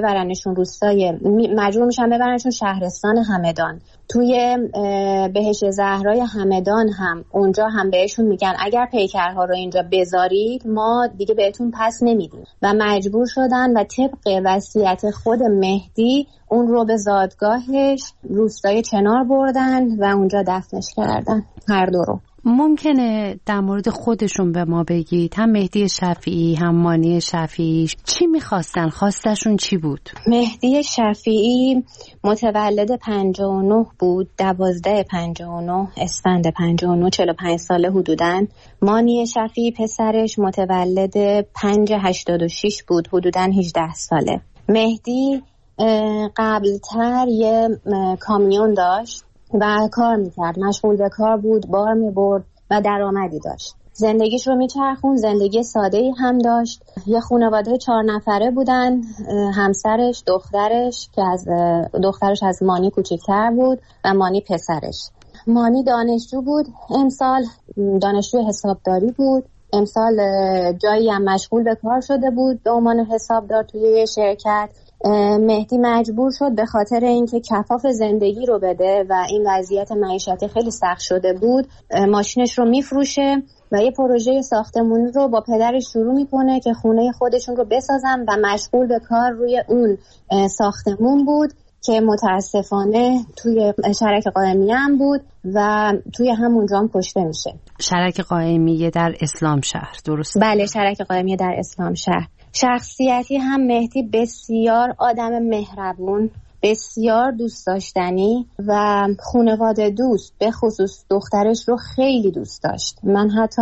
ببرنشون شهرستان همدان. توی بهشت زهرای همدان هم اونجا هم بهشون میگن اگر پیکرها رو اینجا بذارید ما دیگه بهتون پس نمیدیم و مجبور شدن و طبق وصیت خود مهدی اون رو به زادگاهش روستای چنار بردن و اونجا دفنش کردن هر دو رو. ممکنه در مورد خودشون به ما بگید، هم مهدی شفیعی هم مانی شفیعی چی میخواستن؟ خواستشون چی بود؟ مهدی شفیعی متولد 59 بود، 12/59 اسفند 59، 45 ساله حدوداً. مانی شفیعی پسرش متولد 5/86 بود، حدوداً 18 ساله. مهدی قبلتر یه کامیون داشت و کار میکرد، مشغول به کار بود، بار میبرد و درآمدی داشت. زندگیش رو میچرخون، زندگی ساده‌ای هم داشت. یه خانواده 4 نفره بودن، همسرش، دخترش از مانی کوچکتر بود و مانی پسرش. مانی دانشجو بود، امسال دانشجو حسابداری بود. امسال جایی هم مشغول به کار شده بود به عنوان حسابدار توی یه شرکت. مهدی مجبور شد به خاطر اینکه کفاف زندگی رو بده و این وضعیت معیشتی خیلی سخت شده بود ماشینش رو میفروشه و یه پروژه ساختمانی رو با پدرش شروع میکنه که خونه خودشون رو بسازن و مشغول به کار روی اون ساختمون بود که متاسفانه توی شرک قائمیه هم بود و توی همونجا هم کشته میشه. شرک قائمیه در اسلام شهر، درست؟ بله، شرک قائمیه در اسلام شهر. شخصیتی هم مهدی بسیار آدم مهربون، بسیار دوست داشتنی و خانواده دوست، به خصوص دخترش رو خیلی دوست داشت. من حتی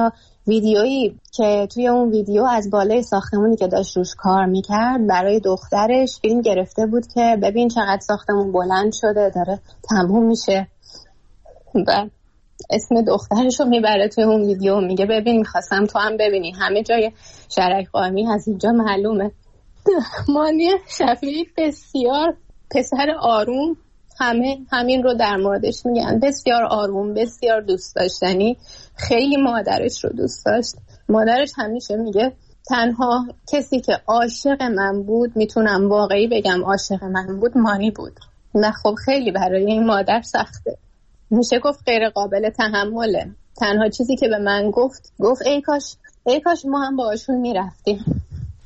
ویدیویی که توی اون ویدیو از بالای ساختمونی که داشت روش کار میکرد برای دخترش فیلم گرفته بود که ببین چقدر ساختمون بلند شده داره تموم میشه و اسم دخترش رو میبره توی اون ویدیو، میگه ببین میخواستم تو هم ببینی همه جای شرک قائمی از اینجا معلومه. مانی شفیعی بسیار پسر آروم، همه همین رو در موردش میگن، بسیار آروم، بسیار دوست داشتنی، خیلی مادرش رو دوست داشت. مادرش همیشه میگه تنها کسی که عاشق من بود، میتونم واقعی بگم عاشق من بود، مانی بود. نه خب خیلی برای این مادر سخته، میشه گفت غیر قابل تحمله. تنها چیزی که به من گفت ای کاش ما هم باهاشون میرفتیم.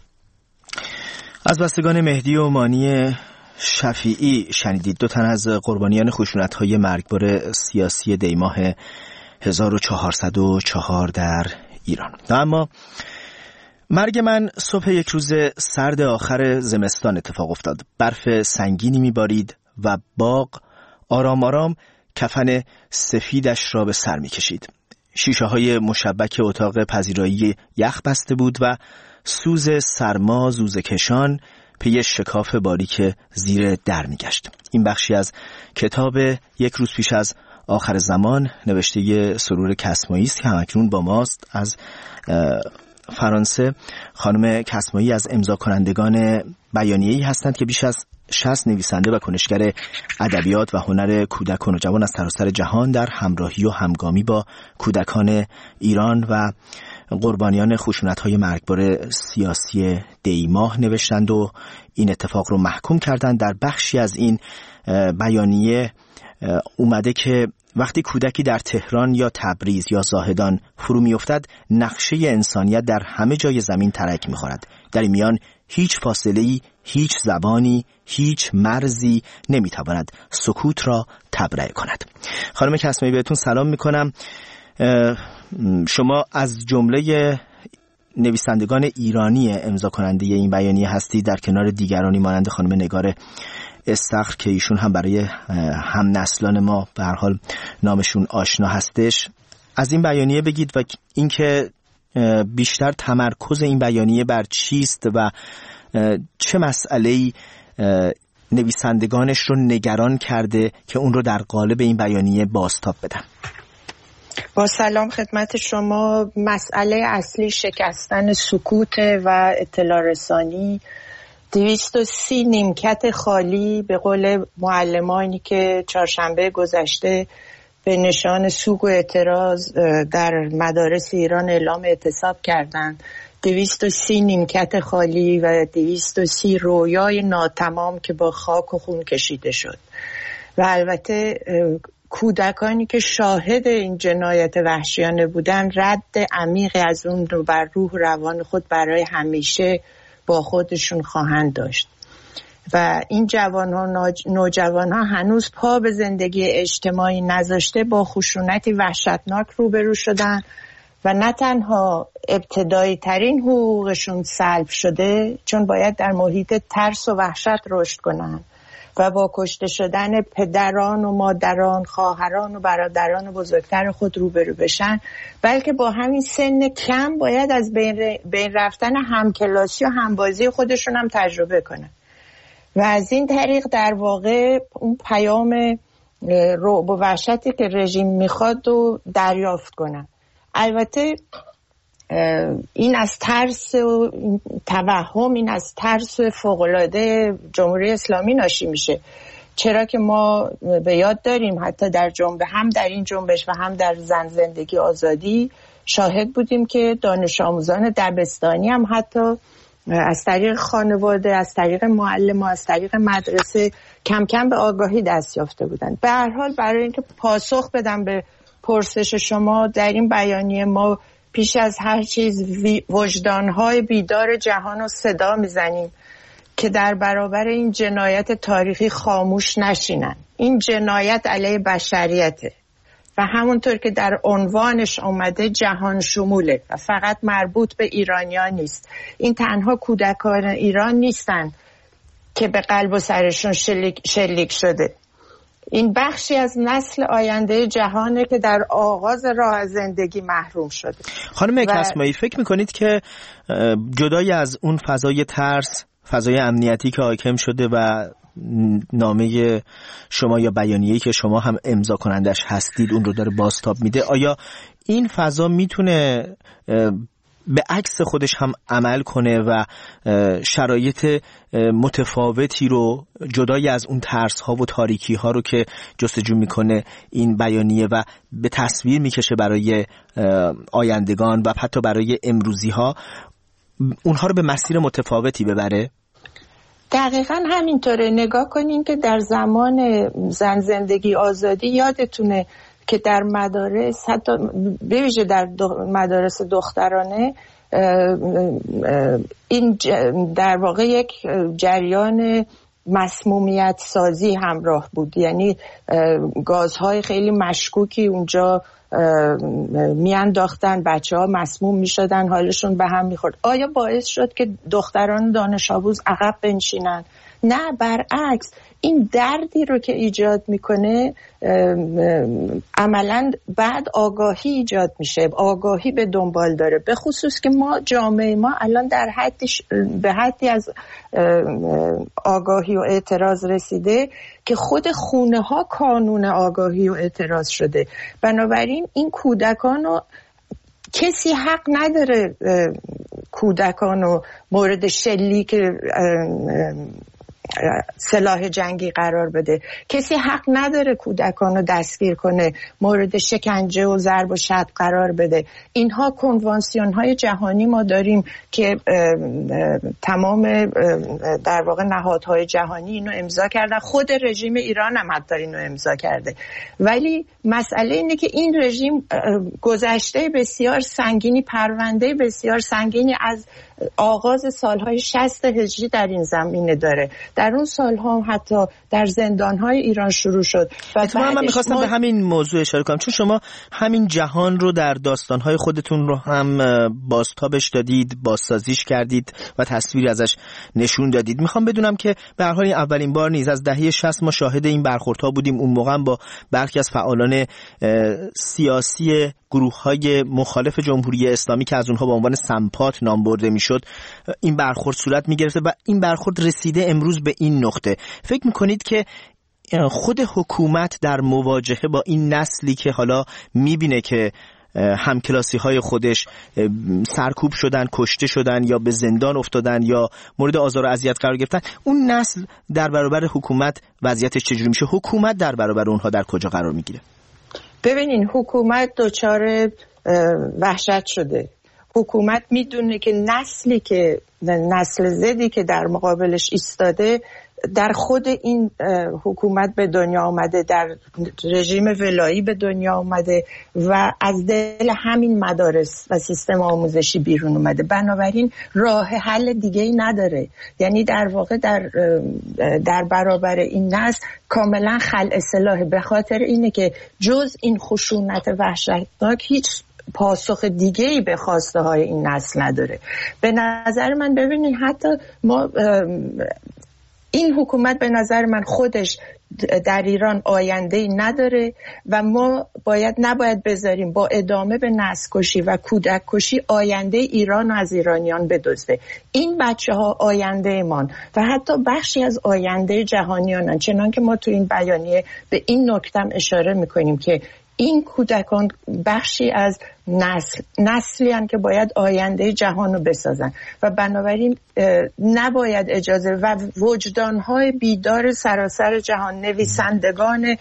از بستگان مهدی و مانی شفیعی شنیدید، 2 تن از قربانیان خشونت‌های مرگبار سیاسی دیماه 1404 در ایران. اما مرگ من صبح یک روز سرد آخر زمستان اتفاق افتاد. برف سنگینی میبارید و باغ آرام آرام کفن سفیدش را به سر میکشید. شیشه های مشبک اتاق پذیرایی یخ بسته بود و سوز سرما زوزه کشان پی شکاف باریک زیر در میگشت. این بخشی از کتاب یک روز پیش از آخر زمان نوشته سرور کسمایی است که همکنون با ماست. از فرانسه خانم کسمایی از امضا کنندگان بیانیه‌ای هستند که بیش از 60 نویسنده و کنشگر ادبیات و هنر کودکان و جوان از سراسر جهان در همراهی و همگامی با کودکان ایران و قربانیان خشونت‌های مرگبار سیاسی دیماه نوشتند و این اتفاق رو محکوم کردند. در بخشی از این بیانیه اومده که وقتی کودکی در تهران یا تبریز یا زاهدان فرو میافتد، نقشه انسانیت در همه جای زمین ترک می‌خورد. در این میان هیچ فاصله‌ای، هیچ زبانی، هیچ مرزی نمیتواند سکوت را تبرئه کند. خانم کسمایی بهتون سلام میکنم. شما از جمله نویسندگان ایرانی امضا کننده این بیانیه هستید، در کنار دیگرانی مانند خانم نگار استخر که ایشون هم برای هم نسلان ما به هر حال نامشون آشنا هستش. از این بیانیه بگید و اینکه بیشتر تمرکز این بیانیه بر چیست و چه مسئله‌ای نویسندگانش رو نگران کرده که اون رو در قالب این بیانیه بازتاب بدن. با سلام خدمت شما. مسئله اصلی شکستن سکوت و اطلاع رسانی. 230 نیمکت خالی به قول معلمانی که چهارشنبه گذشته به نشان سوگ و اعتراض در مدارس ایران اعلام اعتصاب کردند. 230 نیمکت خالی و 230 رویای ناتمام که با خاک و خون کشیده شد. و البته کودکانی که شاهد این جنایت وحشیانه بودن رد عمیقی از اون رو بر روح روان خود برای همیشه با خودشون خواهند داشت. و این نوجوان ها هنوز پا به زندگی اجتماعی نذاشته با خشونتی وحشتناک روبرو شدن و نه تنها ابتدایی ترین حقوقشون سلب شده، چون باید در محیط ترس و وحشت رشد کنن و با کشته شدن پدران و مادران، خواهران و برادران و بزرگتر خود روبرو بشن، بلکه با همین سن کم باید از بین رفتن همکلاسی و همبازی خودشون هم تجربه کنن و از این طریق در واقع اون پیام رعب و وحشتی که رژیم میخواد رو دریافت کنن. البته این از ترس و توهم، این از ترس فوق‌العاده جمهوری اسلامی ناشی میشه، چرا که ما به یاد داریم حتی در جنبش، هم در این جنبش و هم در زن زندگی آزادی شاهد بودیم که دانش آموزان دبستانی هم حتی از طریق خانواده، از طریق معلم و از طریق مدرسه کم کم به آگاهی دست یافته بودند. به هر حال برای اینکه پاسخ بدم به پرسش شما، در این بیانیه ما پیش از هر چیز وجدانهای بیدار جهان رو صدا میزنیم که در برابر این جنایت تاریخی خاموش نشینن. این جنایت علیه بشریته و همونطور که در عنوانش اومده جهان شموله و فقط مربوط به ایرانیان نیست. این تنها کودکان ایران نیستن که به قلب و سرشون شلیک شده. این بخشی از نسل آینده جهانه که در آغاز راه زندگی محروم شده. خانم کسمایی، فکر میکنید که جدای از اون فضای ترس، فضای امنیتی که حاکم شده و نامه شما یا بیانیه‌ای که شما هم امضا کنندش هستید اون رو داره بازتاب میده، آیا این فضا میتونه به عکس خودش هم عمل کنه و شرایط متفاوتی رو جدای از اون ترس ها و تاریکی ها رو که جستجو میکنه این بیانیه و به تصویر میکشه برای آیندگان و حتی برای امروزی ها، اونها رو به مسیر متفاوتی ببره؟ دقیقاً همینطوره. نگاه کنین که در زمان زن زندگی آزادی یادتونه که در مدارس، حتی به ویژه در مدارس دخترانه، این در واقع یک جریان مسمومیت سازی همراه بود. یعنی گازهای خیلی مشکوکی اونجا میانداختن، بچه ها مسموم میشدن، حالشون به هم میخورد. آیا باعث شد که دختران دانش آموز عقب بنشینن؟ نه، برعکس، این دردی رو که ایجاد میکنه عملاً بعد آگاهی ایجاد میشه، آگاهی به دنبال داره، به خصوص که ما جامعه ما الان به حدی از آگاهی و اعتراض رسیده که خود خونه ها کانون آگاهی و اعتراض شده. بنابراین این کودکان رو کسی حق نداره کودکان رو مورد شلیک سلاح جنگی قرار بده. کسی حق نداره کودکان رو دستگیر کنه، مورد شکنجه و ضرب و شتم قرار بده. اینها کنوانسیون های جهانی ما داریم که تمام در واقع نهادهای جهانی اینو امضا کردن، خود رژیم ایران هم حتی اینو امضا کرده. ولی مسئله اینه که این رژیم گذشته بسیار سنگینی، پرونده بسیار سنگینی از آغاز سالهای 60 هجری در این زمینه داره. در اون سالها هم حتی در زندانهای ایران شروع شد. و من میخواستم به همین موضوع اشاره کنم، چون شما همین جهان رو در داستانهای خودتون رو هم بازتابش دادید، بازسازیش کردید و تصویری ازش نشون دادید. میخوام بدونم که به هر حال اولین بار نیز از دهه 60 ما شاهد این برخوردها بودیم. اون موقع با برخی از فعالان سیاسی گروه‌های مخالف جمهوری اسلامی که از اونها با عنوان سمپات نام برده میشد این برخورد صورت میگرفته و این برخورد رسیده امروز به این نقطه. فکر میکنید که خود حکومت در مواجهه با این نسلی که حالا میبینه که همکلاسی های خودش سرکوب شدن، کشته شدن یا به زندان افتادن یا مورد آزار و اذیت قرار گرفتن، اون نسل در برابر حکومت وضعیتش چجوری میشه؟ حکومت در برابر اونها در کجا قرار میگیره؟ ببینین، حکومت دچار وحشت شده. حکومت میدونه که نسل زدی که در مقابلش ایستاده در خود این حکومت به دنیا آمده، در رژیم ولایی به دنیا آمده و از دل همین مدارس و سیستم آموزشی بیرون اومده. بنابراین راه حل دیگه ای نداره. یعنی در واقع در برابر این نسل کاملا خلع سلاحه، به خاطر اینه که جز این خشونت وحشتناک هیچ پاسخ دیگه‌ای به خواسته های این نسل نداره. به نظر من ببینید حتی ما این حکومت به نظر من خودش در ایران آینده‌ای نداره و ما نباید بذاریم با ادامه به نسل کشی و کودک کشی آینده ایران و از ایرانیان بدزده. این بچه‌ها آینده ایمان و حتی بخشی از آینده جهانیانن، چنان که ما تو این بیانیه به این نکته اشاره می‌کنیم که این کودکان بخشی از نسلی هستند که باید آینده جهان رو بسازن و بنابراین نباید اجازه و وجدانهای بیدار سراسر جهان، نویسندگان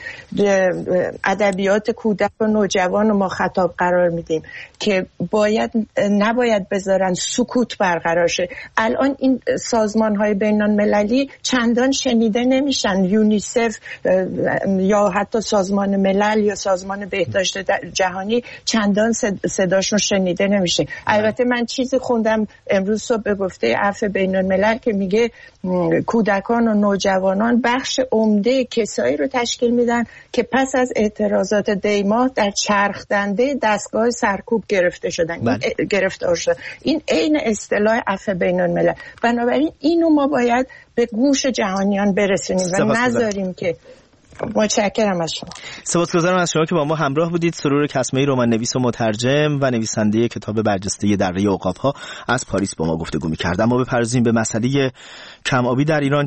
ادبیات کودک و نوجوان رو ما خطاب قرار میدیم که نباید بذارن سکوت برقرار شه. الان این سازمانهای بین المللی چندان شنیده نمیشن، یونیسف یا حتی سازمان ملل یا سازمان بهداشت جهانی چندان صداشون شنیده نمیشه. البته من چیزی خوندم امروز صبح به گفته عفو بین الملل که میگه کودکان و نوجوانان بخش عمده کسایی رو تشکیل میدن که پس از اعتراضات دیما در چرخ دنده دستگاه سرکوب گرفتار شدن. این عین اصطلاح عفو بین الملل. بنابراین اینو ما باید به گوش جهانیان برسونیم و نذاریم که متشکرم از شما. سپاسگزارم از شما که با ما همراه بودید. سرور کسمه‌ای، رمان نویس و مترجم و نویسنده کتاب برجسته دره عقاب‌ها از پاریس با ما گفتگو می‌کرد. اما بپردازیم به مسئله کم‌آبی در ایران.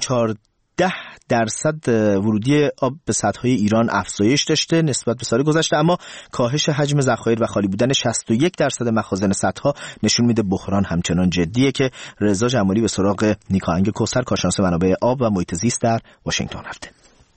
14% ورودی آب به سدهای ایران افزایش داشته نسبت به سال گذشته، اما کاهش حجم ذخایر و خالی بودن 61% مخازن سدها نشون میده بحران همچنان جدیه که رضا جمالی به سراغ نیکاهنگ کوثر، کارشناس منابع آب و محیط زیست در واشنگتن رفته.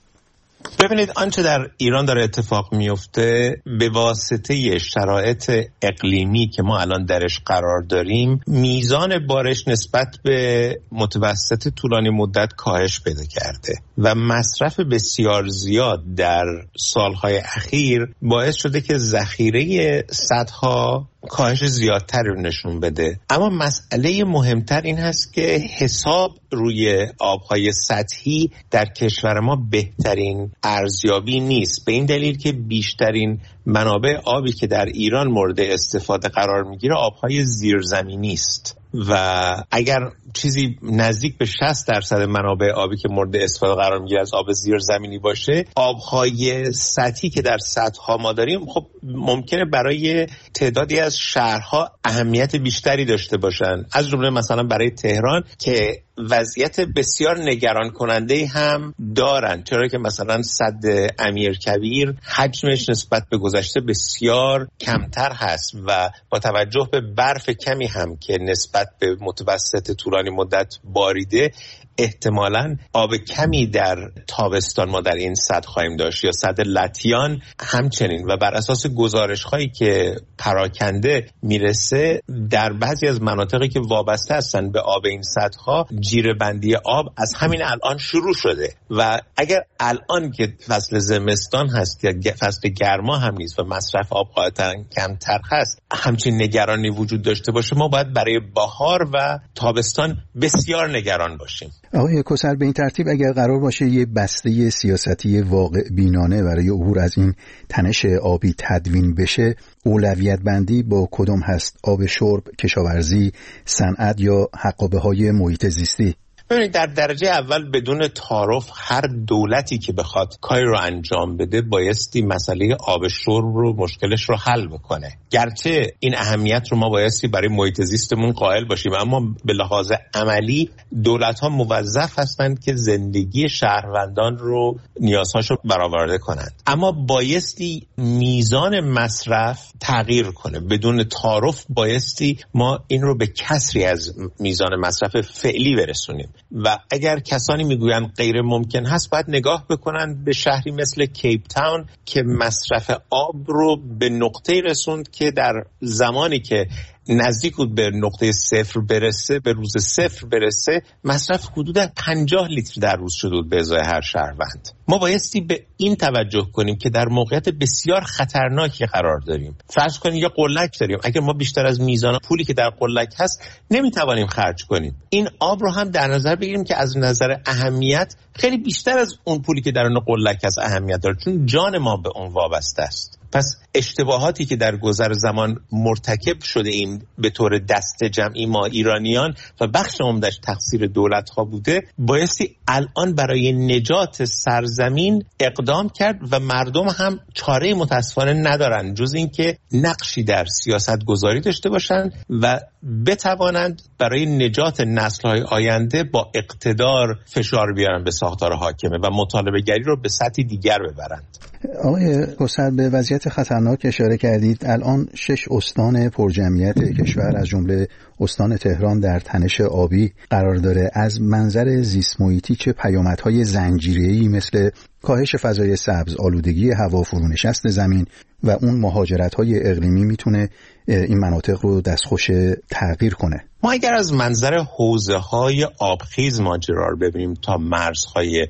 ببینید آنچه در ایران داره اتفاق میفته به واسطه شرایط اقلیمی که ما الان درش قرار داریم، میزان بارش نسبت به متوسط طولانی مدت کاهش پیدا کرده و مصرف بسیار زیاد در سالهای اخیر باعث شده که ذخیره سدها کاهش زیادتر رو نشون بده. اما مسئله مهمتر این هست که حساب روی آبهای سطحی در کشور ما بهترین ارزیابی نیست، به این دلیل که بیشترین منابع آبی که در ایران مورد استفاده قرار میگیره آبهای زیرزمینی است و اگر چیزی نزدیک به 60% منابع آبی که مورد استفاده قرار میگیره از آب زیرزمینی باشه، آبهای سطحی که در سدها ما داریم خب ممکنه برای تعدادی از شهرها اهمیت بیشتری داشته باشن، از جمله مثلا برای تهران که وضعیت بسیار نگران کننده هم دارن، چرا که مثلا سد امیرکبیر حجمش نسبت به گذشته بسیار کمتر هست و با توجه به برف کمی هم که نسبت به متوسط طولانی مدت باریده احتمالاً آب کمی در تابستان ما در این سد خواهیم داشت، یا سد لطیان همچنین. و بر اساس گزارش هایی که پراکنده میرسه در بعضی از مناطقی که وابسته هستن به آب این سدها جیره‌بندی آب از همین الان شروع شده و اگر الان که فصل زمستان هست یا فصل گرما هم نیست و مصرف آب قاعدتاً کمتر هست همچین نگرانی وجود داشته باشه، ما باید برای بهار و تابستان بسیار نگران باشیم. آقای کوثر، به این ترتیب اگر قرار باشه یه بسته سیاستی واقع بینانه برای عبور از این تنش آبی تدوین بشه، اولویت بندی با کدوم هست؟ آب شرب، کشاورزی، صنعت یا حقابه‌های محیط زیستی؟ ببینید در درجه اول بدون تعارف هر دولتی که بخواد کاری رو انجام بده بایستی مسئله آب شرب رو مشکلش رو حل بکنه. گرچه این اهمیت رو ما بایستی برای محیط زیستمون قائل باشیم، اما به لحاظ عملی دولت‌ها موظف هستند که زندگی شهروندان رو نیازهاش رو برآورده کنند. اما بایستی میزان مصرف تغییر کنه. بدون تعارف بایستی ما این رو به کسری از میزان مصرف فعلی برسونیم و اگر کسانی میگویند غیر ممکن هست باید نگاه بکنند به شهری مثل کیپ تاون که مصرف آب رو به نقطه رسوند که در زمانی که نزدیک بود به نقطه صفر برسه، به روز صفر برسه، مصرف حدود 50 لیتر در روز شده بود به ازای هر شهروند. ما بایستی به این توجه کنیم که در موقعیت بسیار خطرناکی قرار داریم. فرض کنیم یه قلک داریم، اگر ما بیشتر از میزان پولی که در قلک هست نمیتوانیم خرج کنیم، این آب رو هم در نظر بگیریم که از نظر اهمیت خیلی بیشتر از اون پولی که در اون قلک هست اهمیت داره، چون جان ما به اون وابسته است. پس اشتباهاتی که در گذر زمان مرتکب شده ایم به طور دست جمعی ما ایرانیان و بخش عمده‌اش تقصیر دولت‌ها بوده، بایستی الان برای نجات سرزمین اقدام کرد و مردم هم چاره متاسفانه ندارن جز این که نقشی در سیاست گذاری داشته باشند و بتوانند برای نجات نسل‌های آینده با اقتدار فشار بیارن به ساختار حاکمه و مطالبه گری رو به سطح دیگر ببرند. آقای کوثر، به وضعیت خطرناک اشاره کردید. الان 6 استان پرجمعیت کشور از جمله استان تهران در تنش آبی قرار داره. از منظر زیست محیطی چه پیامدهای زنجیره‌ای مثل کاهش فضای سبز، آلودگی هوا، فرونشست زمین و اون مهاجرت‌های اقلیمی میتونه این مناطق رو دستخوش تغییر کنه؟ ما اگر از منظر حوزه‌های آبخیز ماجرا رو ببینیم تا مرزهای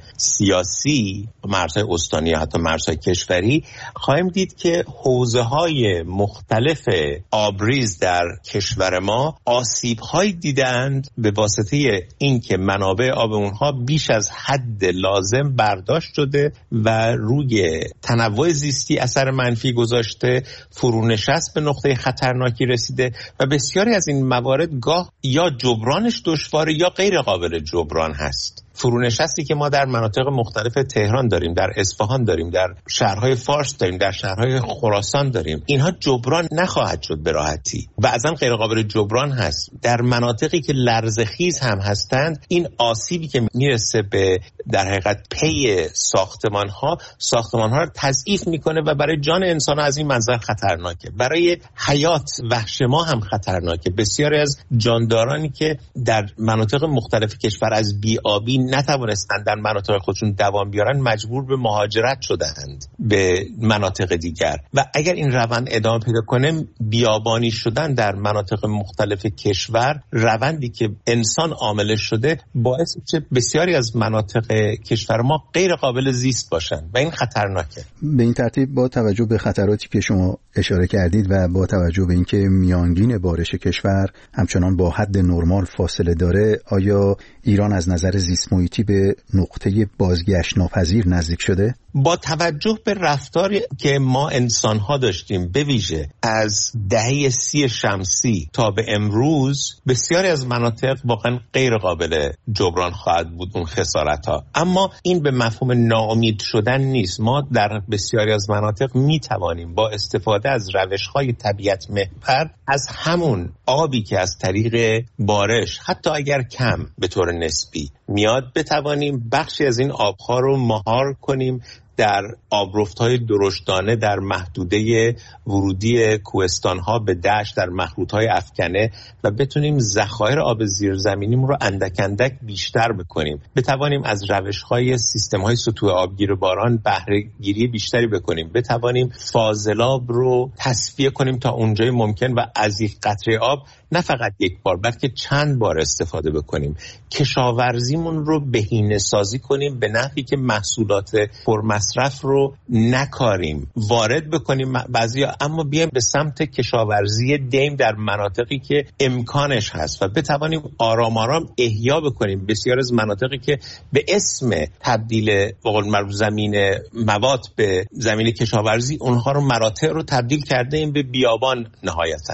سیاسی، مرزهای استانی یا حتی مرزهای کشوری، خواهیم دید که حوزه‌های مختلف آبریز در کشور ما آسیب‌هایی دیدند به واسطه اینکه منابع آب اونها بیش از حد لازم برداشت شده و روی تنوع زیستی اثر منفی گذاشته، فرونشست به نقطه خطرناکی رسیده و بسیاری از این موارد گاه یا جبرانش دشواره یا غیر قابل جبران هست. فرونشستی که ما در مناطق مختلف تهران داریم، در اصفهان داریم، در شهرهای فارس داریم، در شهرهای خراسان داریم، اینها جبران نخواهد شد به راحتی و اصلا غیر قابل جبران هست. در مناطقی که لرزخیز هم هستند، این آسیبی که میرسه به در حقیقت پی ساختمان ها رو تضعیف میکنه و برای جان انسان از این منظر خطرناکه، برای حیات وحش ما هم خطرناکه. بسیاری از جاندارانی که در مناطق مختلف کشور از بی‌آبی نتوانستند در مناطق خودشون دوام بیارن، مجبور به مهاجرت شدند به مناطق دیگر و اگر این روند ادامه پیدا کنه، بیابانی شدن در مناطق مختلف کشور، روندی که انسان عاملش شده، باعث میشه بسیاری از مناطق کشور ما غیر قابل زیست باشن و این خطرناکه. به این ترتیب با توجه به خطراتی که شما اشاره کردید و با توجه به اینکه میانگین بارش کشور همچنان با حد نرمال فاصله داره، آیا ایران از نظر زیست محیطی به نقطه بازگشت ناپذیر نزدیک شده؟ با توجه به رفتاری که ما انسان‌ها داشتیم، به ویژه از دهه 30 شمسی تا به امروز، بسیاری از مناطق واقعا غیر قابل جبران خواهد بود اون خسارت‌ها. اما این به مفهوم ناامید شدن نیست. ما در بسیاری از مناطق می‌توانیم با استفاده از روش‌های طبیعت محور از همون آبی که از طریق بارش، حتی اگر کم به طور نسبی میاد، بتوانیم بخشی از این آب‌ها رو مهار کنیم در آبرفت‌های درشتانه، در محدوده ورودی کوهستان‌ها به دشت، در مخروط‌های افکنه و بتونیم ذخایر آب زیرزمینیمون رو اندک اندک بیشتر بکنیم. بتوانیم از روش‌های سیستم‌های سطوح آبگیر باران بهره‌گیری بیشتری بکنیم. بتوانیم فاضلاب رو تصفیه کنیم تا اونجای ممکن و از یک قطره آب نه فقط یک بار بلکه چند بار استفاده بکنیم. کشاورزیمون رو بهینه‌سازی کنیم به نحوی که محصولات پرمصرف رو نکاریم، وارد بکنیم بعضیا، اما بیایم به سمت کشاورزی دیم در مناطقی که امکانش هست و بتوانیم آرام آرام احیا بکنیم بسیار از مناطقی که به اسم تبدیل به قول معروف زمین مواد به زمین کشاورزی، اونها رو مراتع رو تبدیل کرده ایم به بیابان نهایتاً.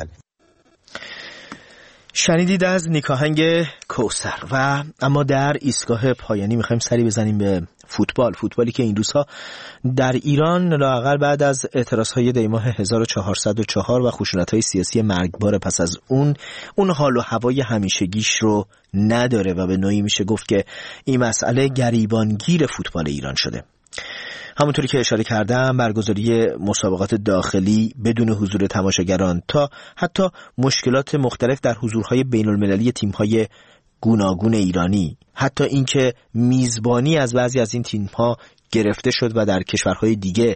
شنیدید از نیکاهنگ کوثر. و اما در ایستگاه پایانی میخوایم سری بزنیم به فوتبالی که این روزها در ایران لااقل بعد از اعتراضهای دیماه 1404 و خشونت‌های سیاسی مرگبار پس از اون حال و هوای همیشگیش رو نداره و به نوعی میشه گفت که این مسئله گریبانگیر فوتبال ایران شده. همونطوری که اشاره کردم، برگزاری مسابقات داخلی بدون حضور تماشاگران تا حتی مشکلات مختلف در حضورهای بین المللی تیم‌های گوناگون ایرانی، حتی اینکه میزبانی از بعضی از این تیم‌ها گرفته شد و در کشورهای دیگه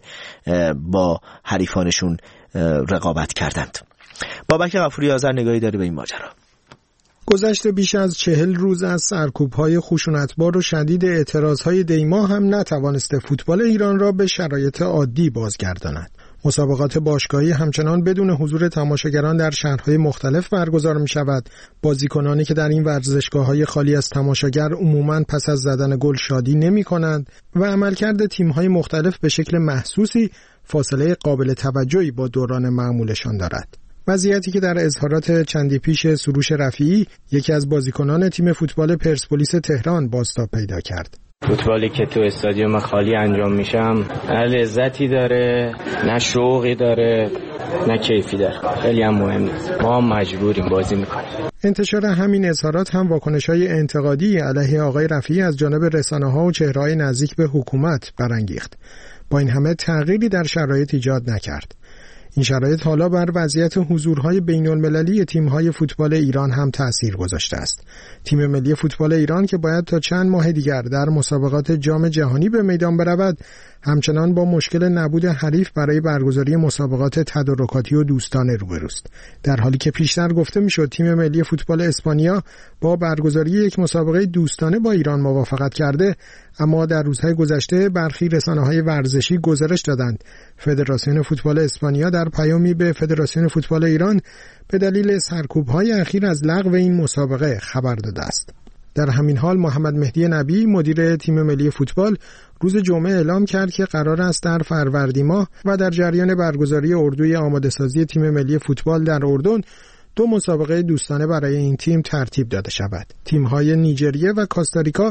با حریفانشون رقابت کردند. بابک غفوری آذر نگاهی داره به این ماجرا. گذشته بیش از 40 روز از سرکوب‌های خشونتبار و شدید اعتراضهای دیما هم نتوانسته فوتبال ایران را به شرایط عادی بازگرداند. مسابقات باشگاهی همچنان بدون حضور تماشاگران در شهرهای مختلف برگزار می شود. بازیکنانی که در این ورزشگاه‌های خالی از تماشاگر عموماً پس از زدن گل شادی نمی کنند و عملکرد تیم‌های مختلف به شکل محسوسی فاصله قابل توجهی با دوران معمولشان دارد. وضعیتی که در اظهارات چندی پیش سروش رفیعی، یکی از بازیکنان تیم فوتبال پرسپولیس تهران، بازتاب پیدا کرد. فوتبالی که تو استادیوم خالی انجام میشم نه لذتی داره، نه شوقی داره، نه کیفی داره. خیلی هم مهمه. ما هم مجبوریم بازی میکنیم. انتشار همین اظهارات هم واکنش‌های انتقادی علیه آقای رفیعی از جانب رسانه‌ها و چهره‌های نزدیک به حکومت برانگیخت. با این همه تغییری در شرایط ایجاد نکرد. این شرایط حالا بر وضعیت حضورهای بین‌المللی تیم‌های فوتبال ایران هم تأثیر گذاشته است. تیم ملی فوتبال ایران که باید تا چند ماه دیگر در مسابقات جام جهانی به میدان برود، همچنان با مشکل نبود حریف برای برگزاری مسابقات تدارکاتی و دوستانه روبروست. در حالی که پیشتر گفته میشد تیم ملی فوتبال اسپانیا با برگزاری یک مسابقه دوستانه با ایران موافقت کرده، اما در روزهای گذشته برخی رسانه‌های ورزشی گزارش دادند فدراسیون فوتبال اسپانیا در پیامی به فدراسیون فوتبال ایران به دلیل سرکوب‌های اخیر از لغو این مسابقه خبر داده است. در همین حال محمد مهدی نبی مدیر تیم ملی فوتبال روز جمعه اعلام کرد که قرار است در فروردین ماه و در جریان برگزاری اردوی آماده‌سازی تیم ملی فوتبال در اردن 2 مسابقه دوستانه برای این تیم ترتیب داده شود. تیم‌های نیجریه و کاستاریکا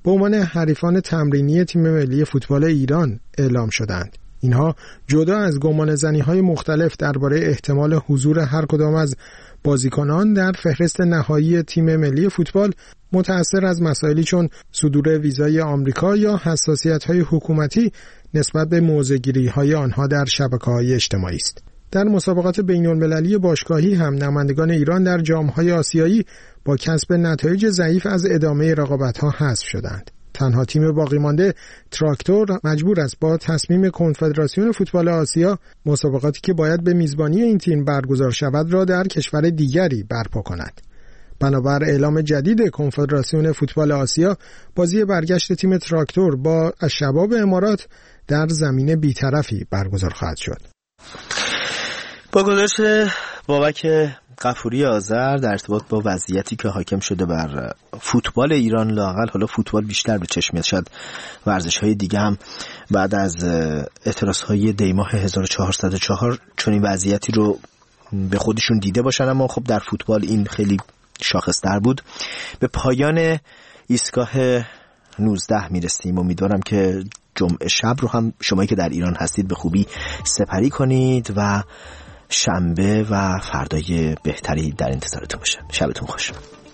به عنوان حریفان تمرینی تیم ملی فوتبال ایران اعلام شدند. اینها جدا از گمانه‌زنی‌های مختلف درباره احتمال حضور هر کدام از بازیکنان در فهرست نهایی تیم ملی فوتبال متأثر از مسائلی چون صدور ویزای آمریکا یا حساسیت‌های حکومتی نسبت به موضع‌گیری‌های آنها در شبکه‌های اجتماعی است. در مسابقات بین‌المللی باشگاهی هم نمایندگان ایران در جام‌های آسیایی با کسب نتایج ضعیف از ادامه رقابت‌ها حذف شدند. تنها تیم باقی مانده تراکتور مجبور است با تصمیم کنفدراسیون فوتبال آسیا مسابقاتی که باید به میزبانی این تیم برگزار شود را در کشور دیگری برپا کند. بنابر اعلام جدید کنفدراسیون فوتبال آسیا، بازی برگشت تیم تراکتور با الشباب امارات در زمین بی‌طرفی برگزار خواهد شد. با گزارش بابک غفوری آذر در ارتباط با وضعیتی که حاکم شده بر فوتبال ایران، لااقل حالا فوتبال بیشتر به چشم میاد، شاید ورزش‌های دیگه هم بعد از اعتراض‌های دیماه 1404 چون این وضعیتی رو به خودشون دیده باشن، اما خب در فوتبال این خیلی شاخص‌تر بود. به پایان ایستگاه 19 میرسیم. امیدوارم که جمعه شب رو هم شمایی که در ایران هستید به خوبی سپری کنید و شنبه و فردای بهتری در انتظارتون باشه. شبتون خوش.